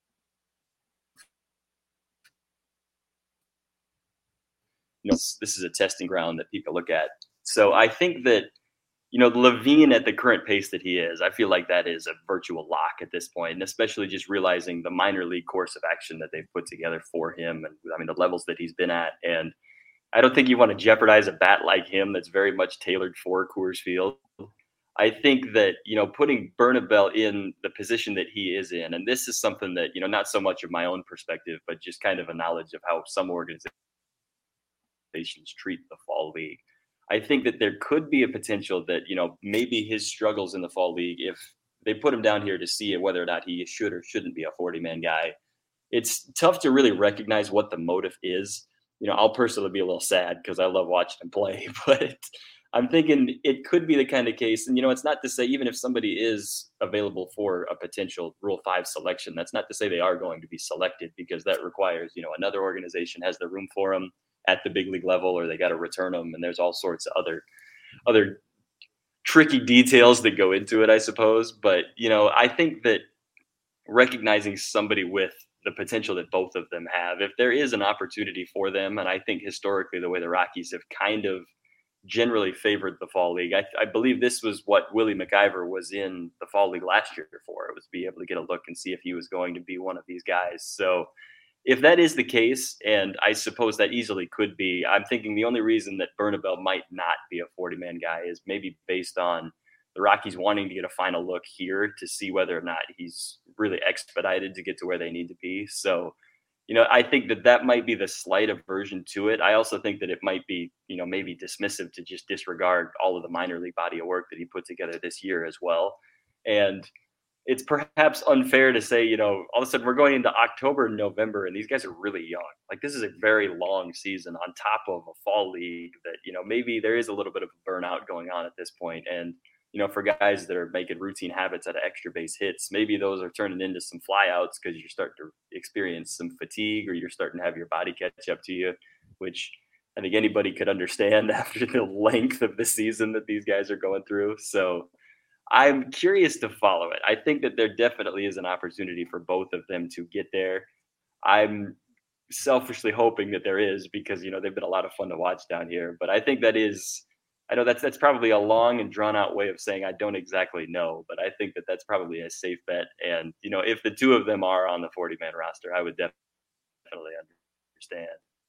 [SPEAKER 6] you know, this is a testing ground that people look at. So I think that, you know, LaVine at the current pace that he is, I feel like that is a virtual lock at this point, and especially just realizing the minor league course of action that they've put together for him. And I mean, the levels that he's been at. And I don't think you want to jeopardize a bat like him that's very much tailored for Coors Field. I think that, you know, putting Bernabel in the position that he is in, and this is something that, you know, not so much of my own perspective, but just kind of a knowledge of how some organizations treat the Fall League. I think that there could be a potential that, you know, maybe his struggles in the Fall League, if they put him down here to see whether or not he should or shouldn't be a forty man guy, it's tough to really recognize what the motive is. You know, I'll personally be a little sad because I love watching him play, but I'm thinking it could be the kind of case. And, you know, it's not to say even if somebody is available for a potential Rule five selection, that's not to say they are going to be selected, because that requires, you know, another organization has the room for them at the big league level, or they got to return them. And there's all sorts of other, other tricky details that go into it, I suppose. But, you know, I think that recognizing somebody with the potential that both of them have, if there is an opportunity for them, and I think historically the way the Rockies have kind of generally favored the Fall League, I, I believe this was what Willie McIver was in the Fall League last year for. It was be able to get a look and see if he was going to be one of these guys. So if that is the case, and I suppose that easily could be, I'm thinking the only reason that Bernabel might not be a forty man guy is maybe based on the Rockies wanting to get a final look here to see whether or not he's really expedited to get to where they need to be. So, you know, I think that that might be the slight aversion to it. I also think that it might be, you know, maybe dismissive to just disregard all of the minor league body of work that he put together this year as well. And it's perhaps unfair to say, you know, all of a sudden we're going into October and November, and these guys are really young. Like, this is a very long season on top of a fall league that, you know, maybe there is a little bit of a burnout going on at this point. And, you know, for guys that are making routine habits out of extra base hits, maybe those are turning into some flyouts because you're starting to experience some fatigue, or you're starting to have your body catch up to you, which I think anybody could understand after the length of the season that these guys are going through. So I'm curious to follow it. I think that there definitely is an opportunity for both of them to get there. I'm selfishly hoping that there is, because, you know, they've been a lot of fun to watch down here. But I think that is, I know that's that's probably a long and drawn out way of saying I don't exactly know, but I think that that's probably a safe bet. And, you know, if the two of them are on the forty man roster, I would definitely understand.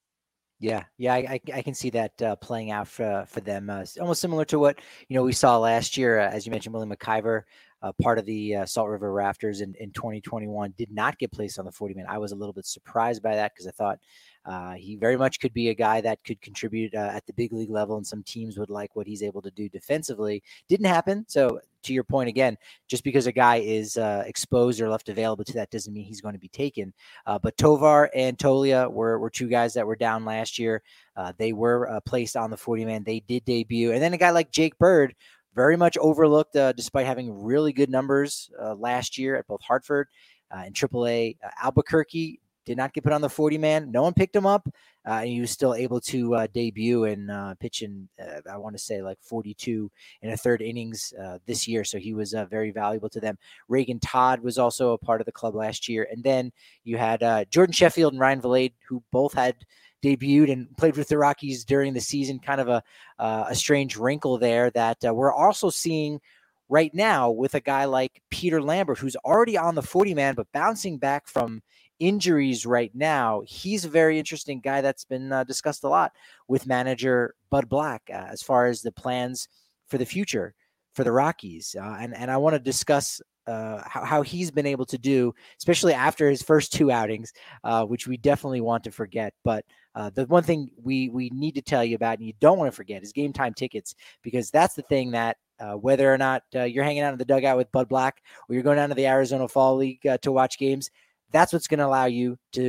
[SPEAKER 5] Yeah, yeah, I, I can see that uh, playing out for for them. Uh, almost similar to what, you know, we saw last year, uh, as you mentioned, Willie McIver, uh, part of the uh, Salt River Rafters in, in twenty twenty-one, did not get placed on the forty man. I was a little bit surprised by that, because I thought uh, he very much could be a guy that could contribute uh, at the big league level, and some teams would like what he's able to do defensively. Didn't happen. So to your point, again, just because a guy is uh, exposed or left available to that doesn't mean he's going to be taken. Uh, but Tovar and Tolia were, were two guys that were down last year. Uh, they were uh, placed on the forty man. They did debut. And then a guy like Jake Bird, very much overlooked uh, despite having really good numbers uh, last year at both Hartford uh, and triple A. Uh, Albuquerque did not get put on the forty man. No one picked him up. Uh, and he was still able to uh, debut and uh, pitch in, uh, I want to say, like forty-two in a third innings uh, this year. So he was uh, very valuable to them. Reagan Todd was also a part of the club last year. And then you had uh, Jordan Sheffield and Ryan Valade, who both had debuted and played with the Rockies during the season. Kind of a, uh, a strange wrinkle there that uh, we're also seeing right now with a guy like Peter Lambert, who's already on the forty man, but bouncing back from injuries right now. He's a very interesting guy that's been uh, discussed a lot with manager Bud Black uh, as far as the plans for the future for the Rockies. Uh, and, and I want to discuss uh, how, how he's been able to do, especially after his first two outings, uh, which we definitely want to forget. But uh, the one thing we, we need to tell you about, and you don't want to forget, is Game Time tickets, because that's the thing that Uh, whether or not uh, you're hanging out in the dugout with Bud Black, or you're going down to the Arizona Fall League uh, to watch games, that's what's going to allow you to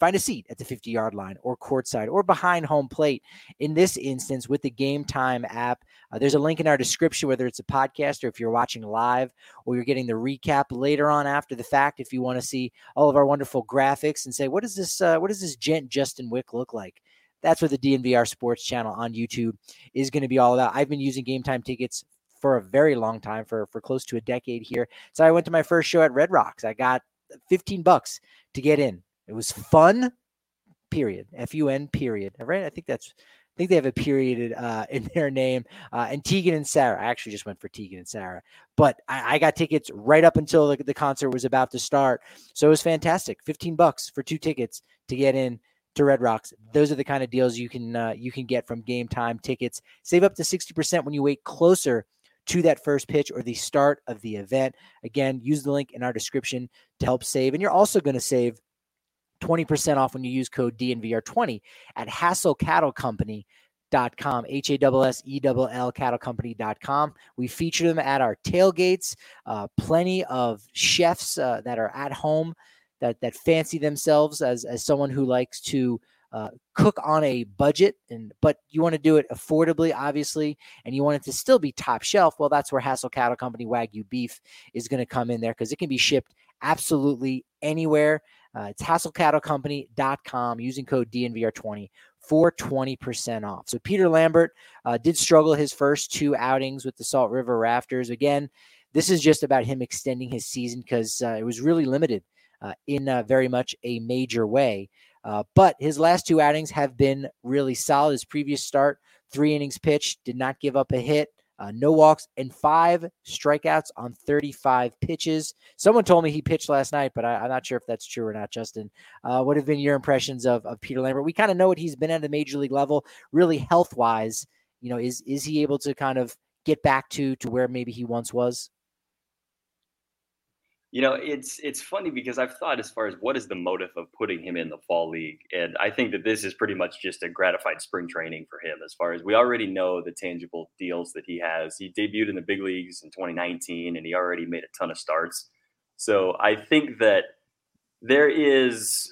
[SPEAKER 5] find a seat at the fifty-yard line or courtside or behind home plate. In this instance, with the Game Time app, uh, there's a link in our description, whether it's a podcast or if you're watching live or you're getting the recap later on after the fact. If you want to see all of our wonderful graphics and say, what does this, uh, what does this gent Justin Wick look like? That's what the D N V R Sports channel on YouTube is going to be all about. I've been using Game Time tickets for a very long time, for, for close to a decade here. So I went to my first show at Red Rocks. I got fifteen bucks to get in. It was fun, period. F U N, period. Right? I think that's, I think they have a period uh, in their name. Uh, and Tegan and Sarah. I actually just went for Tegan and Sarah. But I, I got tickets right up until the, the concert was about to start. So it was fantastic. fifteen bucks for two tickets to get in to Red Rocks. Those are the kind of deals you can uh, you can get from Game Time tickets. Save up to sixty percent when you wait closer to that first pitch or the start of the event. Again, use the link in our description to help save. And you're also going to save twenty percent off when you use code D N V R twenty at Hassel Cattle Company dot com, H A S S E L L cattle company dot com. We feature them at our tailgates. Uh, plenty of chefs uh, that are at home that that fancy themselves as, as someone who likes to Uh, cook on a budget, and but you want to do it affordably, obviously, and you want it to still be top shelf. Well, that's where Hassel Cattle Company Wagyu beef is going to come in there, because it can be shipped absolutely anywhere. Uh, it's Hassel Cattle Company dot com using code D N V R twenty for twenty percent off. So Peter Lambert uh, did struggle his first two outings with the Salt River Rafters. Again, this is just about him extending his season, because uh, it was really limited uh, in uh, very much a major way. Uh, but his last two outings have been really solid. His previous start, three innings pitched, did not give up a hit, uh, no walks, and five strikeouts on thirty-five pitches. Someone told me he pitched last night, but I, I'm not sure if that's true or not, Justin. Uh, what have been your impressions of, of Peter Lambert? We kind of know what he's been at the major league level, really health-wise. You know, is is he able to kind of get back to to where maybe he once was?
[SPEAKER 6] You know, it's it's funny because I've thought as far as what is the motive of putting him in the fall league. And I think that this is pretty much just a gratified spring training for him, as far as we already know the tangible deals that he has. He debuted in the big leagues in twenty nineteen, and he already made a ton of starts. So I think that there is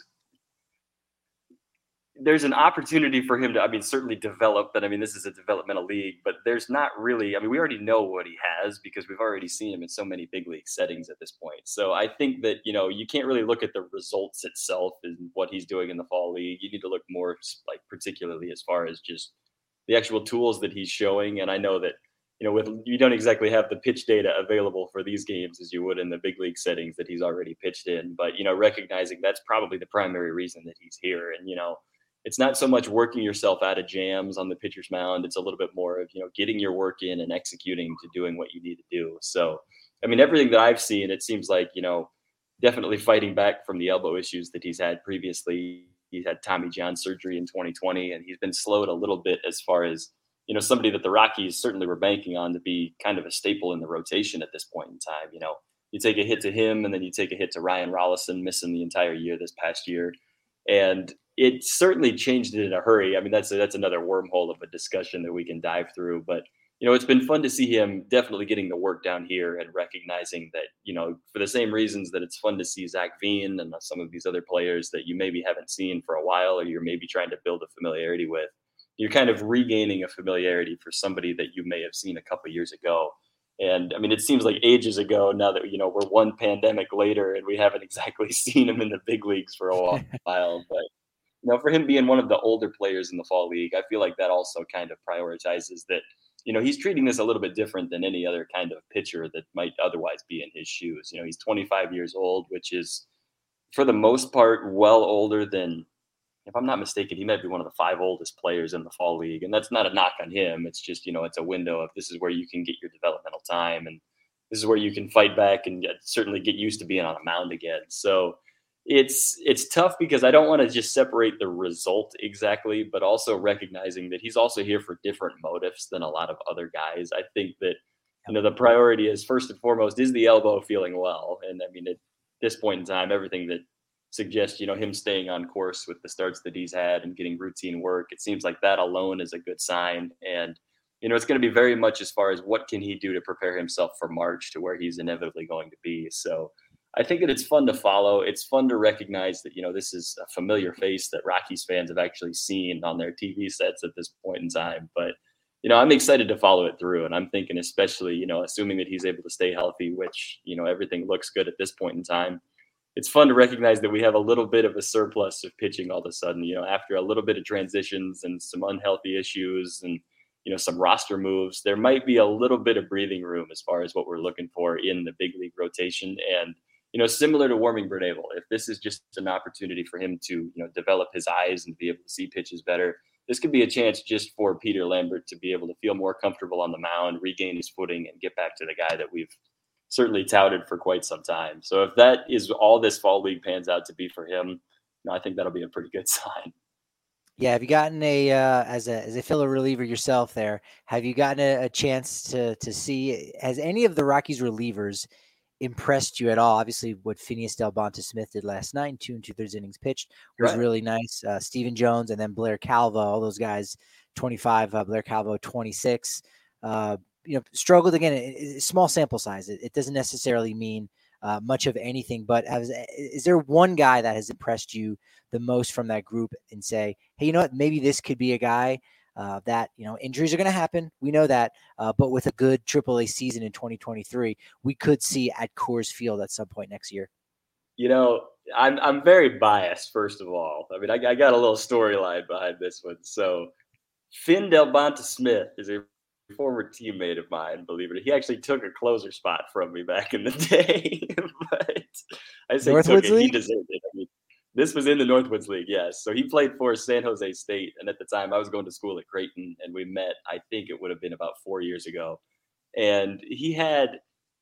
[SPEAKER 6] there's an opportunity for him to, I mean, certainly develop, but I mean, this is a developmental league, but there's not really, I mean, we already know what he has because we've already seen him in so many big league settings at this point. So I think that, you know, you can't really look at the results itself and what he's doing in the fall league. You need to look more like particularly as far as just the actual tools that he's showing. And I know that, you know, with, you don't exactly have the pitch data available for these games as you would in the big league settings that he's already pitched in, but, you know, recognizing that's probably the primary reason that he's here. And, you know, it's not so much working yourself out of jams on the pitcher's mound. It's a little bit more of, you know, getting your work in and executing to doing what you need to do. So, I mean, everything that I've seen, it seems like, you know, definitely fighting back from the elbow issues that he's had previously. He had Tommy John surgery in twenty twenty, and he's been slowed a little bit as far as, you know, somebody that the Rockies certainly were banking on to be kind of a staple in the rotation at this point in time. You know, you take a hit to him, and then you take a hit to Ryan Rollison, missing the entire year this past year. And it certainly changed it in a hurry. I mean, that's a, that's another wormhole of a discussion that we can dive through. But, you know, it's been fun to see him definitely getting the work down here and recognizing that, you know, for the same reasons that it's fun to see Zach Veen and some of these other players that you maybe haven't seen for a while, or you're maybe trying to build a familiarity with, you're kind of regaining a familiarity for somebody that you may have seen a couple of years ago. And I mean, it seems like ages ago now that, you know, we're one pandemic later and we haven't exactly seen him in the big leagues for a while. But, you know, for him being one of the older players in the fall league, I feel like that also kind of prioritizes that, you know, he's treating this a little bit different than any other kind of pitcher that might otherwise be in his shoes. You know, he's twenty-five years old, which is for the most part well older than, if I'm not mistaken, he might be one of the five oldest players in the fall league. And that's not a knock on him. It's just, you know, it's a window of this is where you can get your developmental time, and this is where you can fight back and get, certainly get used to being on a mound again. So it's it's tough because I don't want to just separate the result exactly, but also recognizing that he's also here for different motives than a lot of other guys. I think that, you know, the priority is first and foremost, is the elbow feeling well? And I mean, at this point in time, everything that suggests, you know, him staying on course with the starts that he's had and getting routine work, it seems like that alone is a good sign. And, you know, it's going to be very much as far as what can he do to prepare himself for March to where he's inevitably going to be. So I think that it's fun to follow. It's fun to recognize that, you know, this is a familiar face that Rockies fans have actually seen on their T V sets at this point in time. But, you know, I'm excited to follow it through. And I'm thinking, especially, you know, assuming that he's able to stay healthy, which, you know, everything looks good at this point in time. It's fun to recognize that we have a little bit of a surplus of pitching all of a sudden, you know, after a little bit of transitions and some unhealthy issues and, you know, some roster moves. There might be a little bit of breathing room as far as what we're looking for in the big league rotation. And, you know, similar to Warmingberg Abel, if this is just an opportunity for him to, you know, develop his eyes and be able to see pitches better, this could be a chance just for Peter Lambert to be able to feel more comfortable on the mound, regain his footing, and get back to the guy that we've certainly touted for quite some time. So if that is all this fall league pans out to be for him, you know, I think that'll be a pretty good sign.
[SPEAKER 5] Yeah, have you gotten a uh, as a as a filler reliever yourself there? Have you gotten a, a chance to to see, has any of the Rockies relievers impressed you at all? Obviously, what Phineas Del Bonta Smith did last night, two and two thirds innings pitched, was
[SPEAKER 6] Right.
[SPEAKER 5] really nice. Uh, Stephen Jones and then Blair Calvo, all those guys, twenty-five. Uh, Blair Calvo, twenty-six. Uh, you know, struggled again. It, it, small sample size. It, it doesn't necessarily mean uh, much of anything. But has, is there one guy that has impressed you the most from that group and say, hey, you know what, maybe this could be a guy uh, that, you know, injuries are going to happen. We know that. Uh, but with a good triple A season in twenty twenty-three, we could see at Coors Field at some point next year.
[SPEAKER 6] You know, I'm I'm very biased, first of all. I mean, I, I got a little storyline behind this one. So Finn Del Bonta Smith is a former teammate of mine, believe it. He actually took a closer spot from me back in the day. But I say
[SPEAKER 5] Northwoods
[SPEAKER 6] took it. He
[SPEAKER 5] League?
[SPEAKER 6] deserved it. I mean, this was in the Northwoods League, yes. So he played for San Jose State. And at the time, I was going to school at Creighton, and we met, I think it would have been about four years ago. And he had,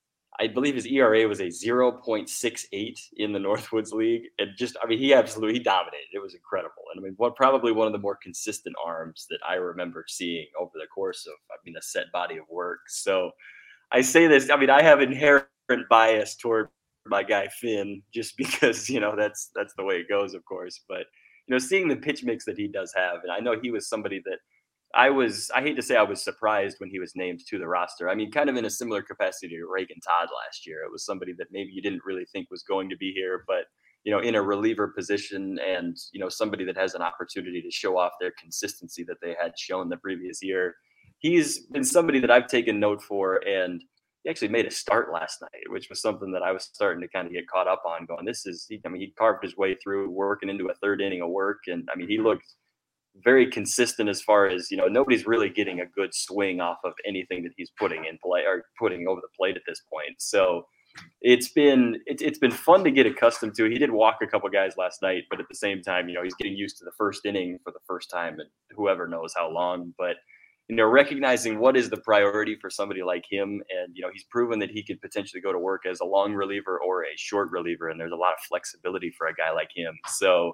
[SPEAKER 6] I believe his E R A was a zero point six eight in the Northwoods League. And just, I mean, he absolutely he dominated. It was incredible. And I mean, one, probably one of the more consistent arms that I remember seeing over the course of, I mean, a set body of work. So I say this, I mean, I have inherent bias toward my guy Finn, just because, you know, that's that's the way it goes, of course. But, you know, seeing the pitch mix that he does have, and I know he was somebody that I was, I hate to say I was surprised when he was named to the roster. I mean, kind of in a similar capacity to Reagan Todd last year. It was somebody that maybe you didn't really think was going to be here, but, you know, in a reliever position and, you know, somebody that has an opportunity to show off their consistency that they had shown the previous year. He's been somebody that I've taken note for, and he actually made a start last night, which was something that I was starting to kind of get caught up on going, this is, I mean, he carved his way through working into a third inning of work. And I mean, he looked very consistent as far as, you know, nobody's really getting a good swing off of anything that he's putting in play or putting over the plate at this point. So it's been, it, it's been fun to get accustomed to. He did walk a couple guys last night, but at the same time, you know, he's getting used to the first inning for the first time and whoever knows how long. But, you know, recognizing what is the priority for somebody like him. And, you know, he's proven that he could potentially go to work as a long reliever or a short reliever. And there's a lot of flexibility for a guy like him. So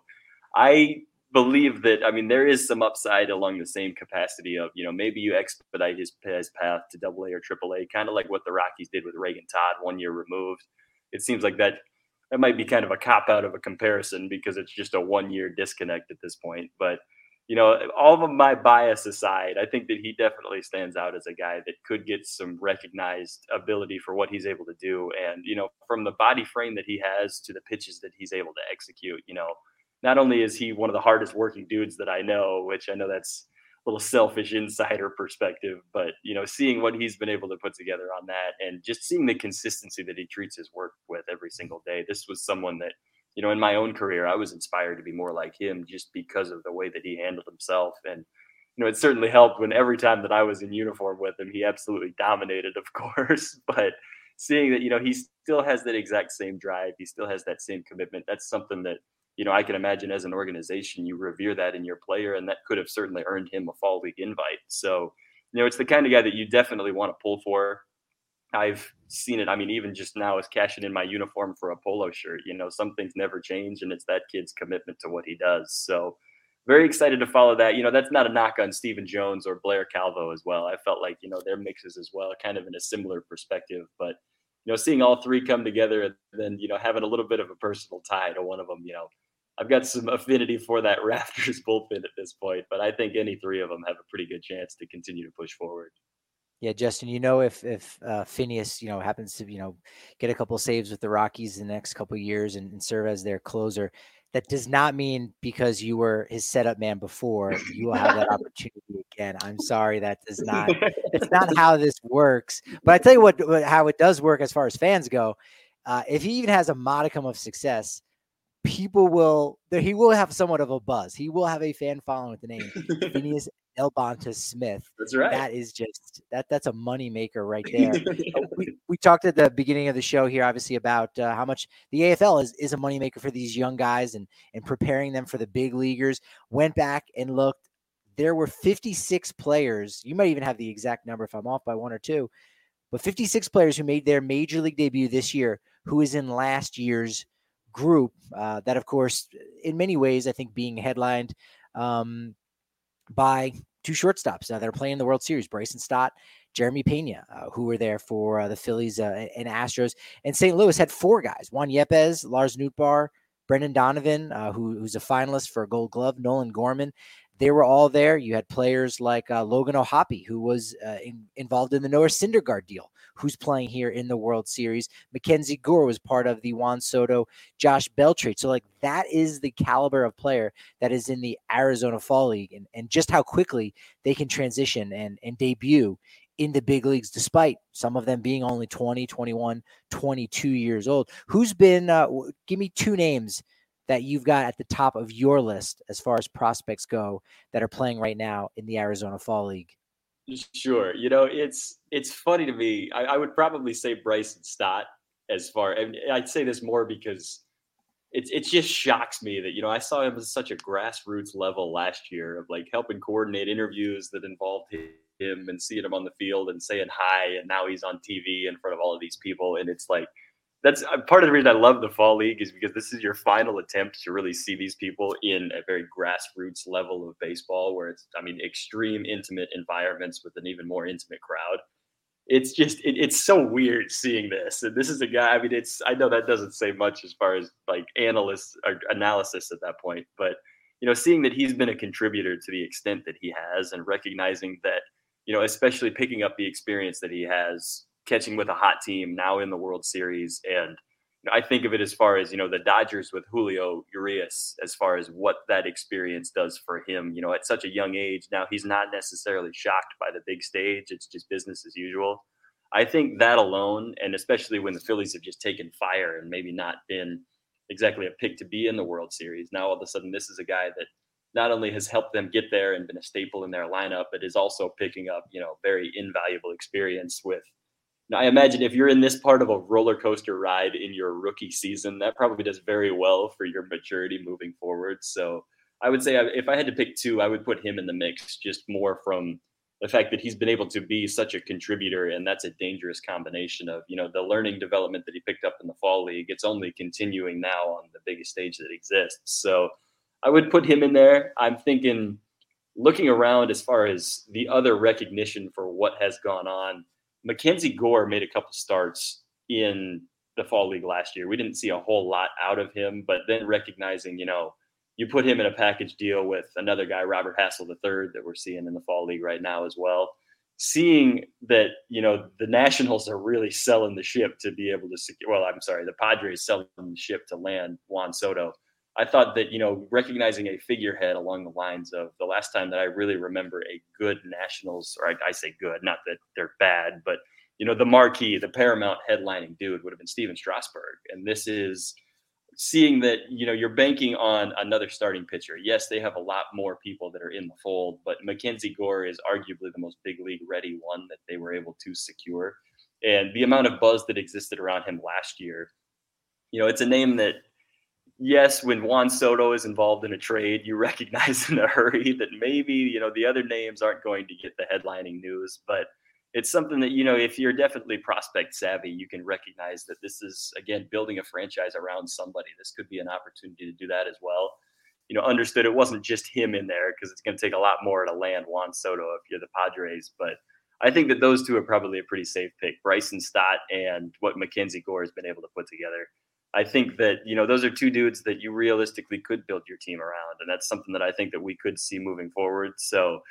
[SPEAKER 6] I believe that, I mean, there is some upside along the same capacity of, you know, maybe you expedite his, his path to double A or triple A, kind of like what the Rockies did with Reagan Todd one year removed. It seems like that, that might be kind of a cop out of a comparison because it's just a one year disconnect at this point. But, you know, all of my bias aside, I think that he definitely stands out as a guy that could get some recognized ability for what he's able to do. And, you know, from the body frame that he has to the pitches that he's able to execute, you know, not only is he one of the hardest working dudes that I know, which I know that's a little selfish insider perspective, but, you know, seeing what he's been able to put together on that and just seeing the consistency that he treats his work with every single day. This was someone that, you know, in my own career, I was inspired to be more like him just because of the way that he handled himself. And, you know, it certainly helped when every time that I was in uniform with him, he absolutely dominated, of course. But seeing that, you know, he still has that exact same drive, he still has that same commitment. That's something that, you know, I can imagine as an organization, you revere that in your player, and that could have certainly earned him a fall league invite. So, you know, it's the kind of guy that you definitely want to pull for. I've seen it. I mean, even just now as cashing in my uniform for a polo shirt, you know, some things never change, and it's that kid's commitment to what he does. So very excited to follow that. You know, that's not a knock on Stephen Jones or Blair Calvo as well. I felt like, you know, their mixes as well, kind of in a similar perspective, but, you know, seeing all three come together and then, you know, having a little bit of a personal tie to one of them, you know, I've got some affinity for that Raptors bullpen at this point, but I think any three of them have a pretty good chance to continue to push forward.
[SPEAKER 5] Yeah, Justin, you know, if if uh, Phineas, you know, happens to, you know, get a couple saves with the Rockies in the next couple of years and, and serve as their closer, that does not mean because you were his setup man before, you will have that opportunity again. I'm sorry, that does not, it's not how this works. But I tell you what, what- how it does work as far as fans go. Uh, if he even has a modicum of success, people will there he will have somewhat of a buzz. He will have a fan following with the name Phineas Delbonta Smith.
[SPEAKER 6] That's right.
[SPEAKER 5] That is just that that's a money maker right there. Uh, we, we talked at the beginning of the show here, obviously, about uh, how much the A F L is, is a moneymaker for these young guys and and preparing them for the big leaguers. Went back and looked. There were fifty-six players. You might even have the exact number if I'm off by one or two, but fifty-six players who made their major league debut this year, who is in last year's group. Uh, that, of course, in many ways, I think being headlined um, by two shortstops uh, that are playing in the World Series, Bryson Stott, Jeremy Pena, uh, who were there for uh, the Phillies uh, and Astros. And Saint Louis had four guys: Juan Yepes, Lars Nootbaar, Brendan Donovan, uh, who, who's a finalist for a Gold Glove, Nolan Gorman. They were all there. You had players like uh, Logan O'Hoppe, who was uh, in, involved in the Noah Syndergaard deal, who's playing here in the World Series. Mackenzie Gore was part of the Juan Soto, Josh Bell trade. So, like, that is the caliber of player that is in the Arizona Fall League, and, and just how quickly they can transition and, and debut in the big leagues, despite some of them being only twenty, twenty-one, twenty-two years old. Who's been, uh, give me two names that you've got at the top of your list as far as prospects go that are playing right now in the Arizona Fall League?
[SPEAKER 6] Sure. You know, it's it's funny to me. I, I would probably say Bryson Stott as far, and I'd say this more because it, it just shocks me that, you know, I saw him as such a grassroots level last year of like helping coordinate interviews that involved him and seeing him on the field and saying hi. And now he's on T V in front of all of these people. And it's like, that's part of the reason I love the Fall League, is because this is your final attempt to really see these people in a very grassroots level of baseball, where it's, I mean, extreme intimate environments with an even more intimate crowd. It's just, it, it's so weird seeing this. And this is a guy, I mean, it's, I know that doesn't say much as far as like analysts or analysis at that point, but, you know, seeing that he's been a contributor to the extent that he has, and recognizing that, you know, especially picking up the experience that he has, catching with a hot team now in the World Series. And you know, I think of it as far as, you know, the Dodgers with Julio Urias, as far as what that experience does for him, you know, at such a young age. Now he's not necessarily shocked by the big stage. It's just business as usual. I think that alone, and especially when the Phillies have just taken fire and maybe not been exactly a pick to be in the World Series, now all of a sudden this is a guy that not only has helped them get there and been a staple in their lineup, but is also picking up, you know, very invaluable experience with. Now, I imagine if you're in this part of a roller coaster ride in your rookie season, that probably does very well for your maturity moving forward. So I would say if I had to pick two, I would put him in the mix, just more from the fact that he's been able to be such a contributor. And that's a dangerous combination of, you know, the learning development that he picked up in the Fall League. It's only continuing now on the biggest stage that exists. So I would put him in there. I'm thinking, looking around as far as the other recognition for what has gone on, Mackenzie Gore made a couple starts in the Fall League last year. We didn't see a whole lot out of him, but then recognizing, you know, you put him in a package deal with another guy, Robert Hassel the third, that we're seeing in the Fall League right now as well. Seeing that, you know, the Nationals are really selling the ship to be able to secure, well, I'm sorry, the Padres selling the ship to land Juan Soto. I thought that, you know, recognizing a figurehead along the lines of the last time that I really remember a good Nationals, or I, I say good, not that they're bad, but, you know, the marquee, the paramount headlining dude would have been Steven Strasburg. And this is seeing that, you know, you're banking on another starting pitcher. Yes, they have a lot more people that are in the fold, but Mackenzie Gore is arguably the most big league ready one that they were able to secure. And the amount of buzz that existed around him last year, you know, it's a name that, yes, when Juan Soto is involved in a trade, you recognize in a hurry that maybe, you know, the other names aren't going to get the headlining news, but it's something that, you know, if you're definitely prospect savvy, you can recognize that this is, again, building a franchise around somebody. This could be an opportunity to do that as well. You know, understood it wasn't just him in there, because it's going to take a lot more to land Juan Soto if you're the Padres, but I think that those two are probably a pretty safe pick, Bryson Stott and what Mackenzie Gore has been able to put together. I think that, you know, those are two dudes that you realistically could build your team around. And that's something that I think that we could see moving forward. So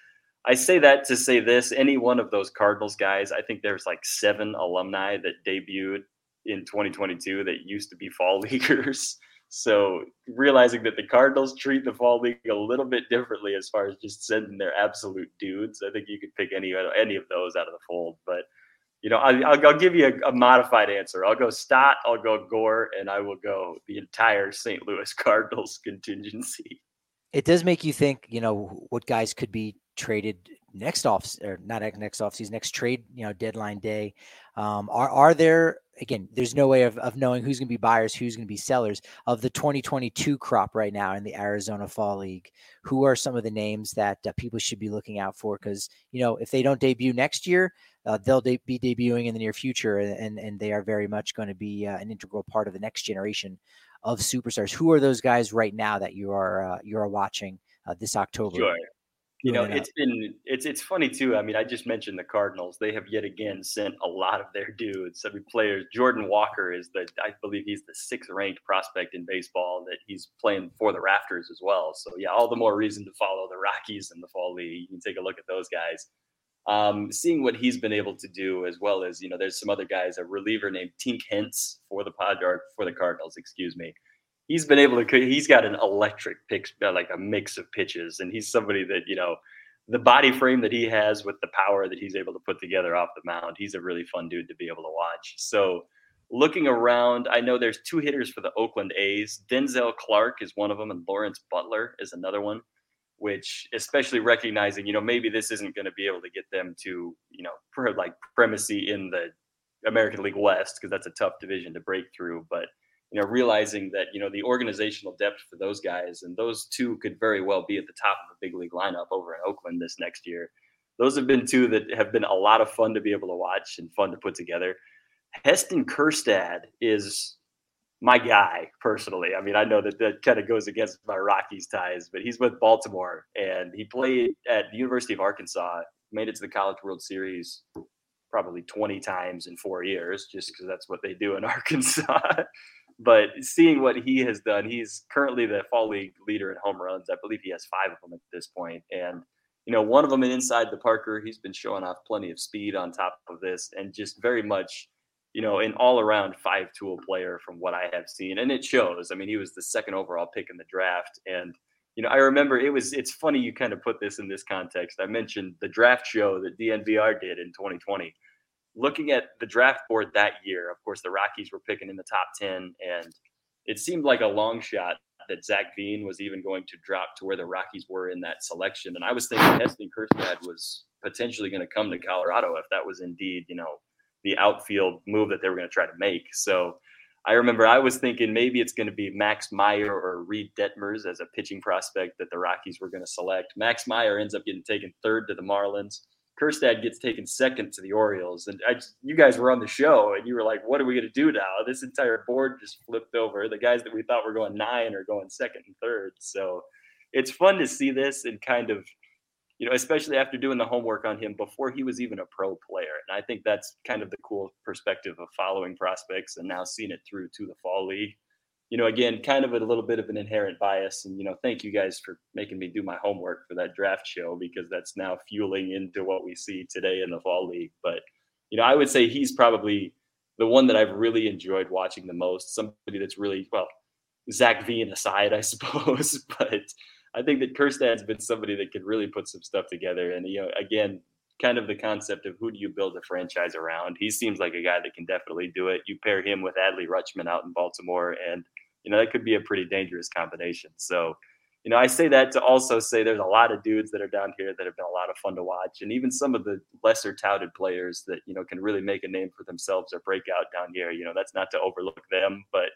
[SPEAKER 6] I say that to say this, any one of those Cardinals guys, I think there's like seven alumni that debuted in twenty twenty-two that used to be fall leaguers. So realizing that the Cardinals treat the fall league a little bit differently as far as just sending their absolute dudes, I think you could pick any any of those out of the fold. But, you know, I, I'll, I'll give you a, a modified answer. I'll go Stott, I'll go Gore, and I will go the entire Saint Louis Cardinals contingency.
[SPEAKER 5] It does make you think, you know, what guys could be traded next off or not next off season, next trade, you know, deadline day. Um, are, are there, again, there's no way of, of knowing who's going to be buyers, who's going to be sellers of the twenty twenty-two crop right now in the Arizona Fall League. Who are some of the names that uh, people should be looking out for? Because, you know, if they don't debut next year, uh, they'll de- be debuting in the near future, and, and they are very much going to be uh, an integral part of the next generation of superstars. Who are those guys right now that you are uh, you are watching uh, this October?
[SPEAKER 6] Sure. You know, it's been it's it's funny too. I mean, I just mentioned the Cardinals. They have yet again sent a lot of their dudes. I mean, players. Jordan Walker is the I believe he's the sixth ranked prospect in baseball. That he's playing for the Rafters as well. So yeah, all the more reason to follow the Rockies in the fall league. You can take a look at those guys. Um, seeing what he's been able to do, as well as, you know, there's some other guys. A reliever named Tink Hence for the Pod or for the Cardinals. Excuse me. He's been able to, he's got an electric pitch, like a mix of pitches. And he's somebody that, you know, the body frame that he has with the power that he's able to put together off the mound, he's a really fun dude to be able to watch. So looking around, I know there's two hitters for the Oakland A's. Denzel Clark is one of them, and Lawrence Butler is another one, which, especially recognizing, you know, maybe this isn't going to be able to get them to, you know, for like primacy in the American League West, because that's a tough division to break through. But you know, realizing that, you know, the organizational depth for those guys, and those two could very well be at the top of the big league lineup over in Oakland this next year. Those have been two that have been a lot of fun to be able to watch and fun to put together. Heston Kjerstad is my guy personally. I mean, I know that that kind of goes against my Rockies ties, but he's with Baltimore, and he played at the University of Arkansas, made it to the College World Series probably twenty times in four years, just because that's what they do in Arkansas. But seeing what he has done, he's currently the fall league leader in home runs. I believe he has five of them at this point. And, you know, one of them inside the Parker, he's been showing off plenty of speed on top of this, and just very much, you know, an all-around five-tool player from what I have seen. And it shows. I mean, he was the second overall pick in the draft. And, you know, I remember it was, it's funny you kind of put this in this context. I mentioned the draft show that D N V R did in twenty twenty. Looking at the draft board that year, of course, the Rockies were picking in the top ten, and it seemed like a long shot that Zach Veen was even going to drop to where the Rockies were in that selection. And I was thinking Heston Kjerstad was potentially going to come to Colorado if that was indeed, you know, the outfield move that they were going to try to make. So I remember I was thinking maybe it's going to be Max Meyer or Reed Detmers as a pitching prospect that the Rockies were going to select. Max Meyer ends up getting taken third to the Marlins. Kjerstad gets taken second to the Orioles. And I just, you guys were on the show, and you were like, what are we going to do now? This entire board just flipped over. The guys that we thought were going nine are going second and third. So it's fun to see this, and kind of, you know, especially after doing the homework on him before he was even a pro player. And I think that's kind of the cool perspective of following prospects and now seeing it through to the fall league. You know, again, kind of a little bit of an inherent bias. And, you know, thank you guys for making me do my homework for that draft show, because that's now fueling into what we see today in the fall league. But, you know, I would say he's probably the one that I've really enjoyed watching the most. Somebody that's really, well, Zach Veen aside, I suppose. But I think that Kjerstad's been somebody that could really put some stuff together. And, you know, again, kind of the concept of who do you build a franchise around? He seems like a guy that can definitely do it. You pair him with Adley Rutschman out in Baltimore, and you know, that could be a pretty dangerous combination. So, you know, I say that to also say there's a lot of dudes that are down here that have been a lot of fun to watch. And even some of the lesser touted players that, you know, can really make a name for themselves or break out down here. You know, that's not to overlook them. But,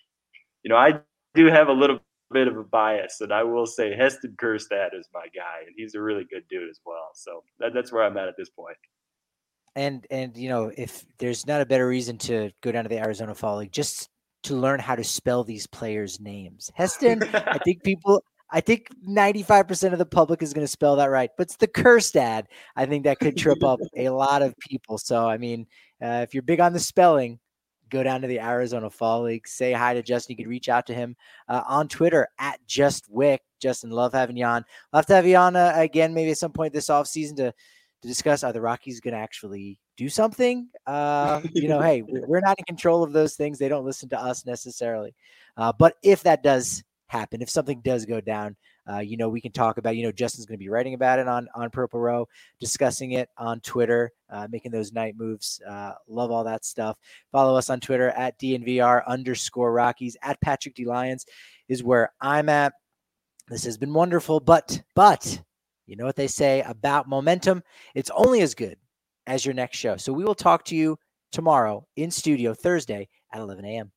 [SPEAKER 6] you know, I do have a little bit of a bias, and I will say Heston Kjerstad is my guy, and he's a really good dude as well. So that, that's where I'm at at this point.
[SPEAKER 5] And, and, you know, if there's not a better reason to go down to the Arizona Fall League, just to learn how to spell these players' names. Heston, I think people, I think ninety-five percent of the public is going to spell that right, but it's the Kjerstad. I think that could trip up a lot of people. So, I mean, uh, if you're big on the spelling, go down to the Arizona Fall League, say hi to Justin. You could reach out to him uh, on Twitter at JustWick. Justin, love having you on. Love to have you on uh, again, maybe at some point this offseason to, to discuss, are the Rockies going to actually do something? Uh, you know, hey, we're not in control of those things. They don't listen to us necessarily. Uh, but if that does happen, if something does go down, uh, you know, we can talk about, you know, Justin's going to be writing about it on, on Purple Row, discussing it on Twitter, uh, making those night moves. Uh, love all that stuff. Follow us on Twitter at D N V R underscore Rockies. At Patrick D. Lyons is where I'm at. This has been wonderful, but, but you know what they say about momentum? It's only as good as your next show. So we will talk to you tomorrow in studio Thursday at eleven a.m.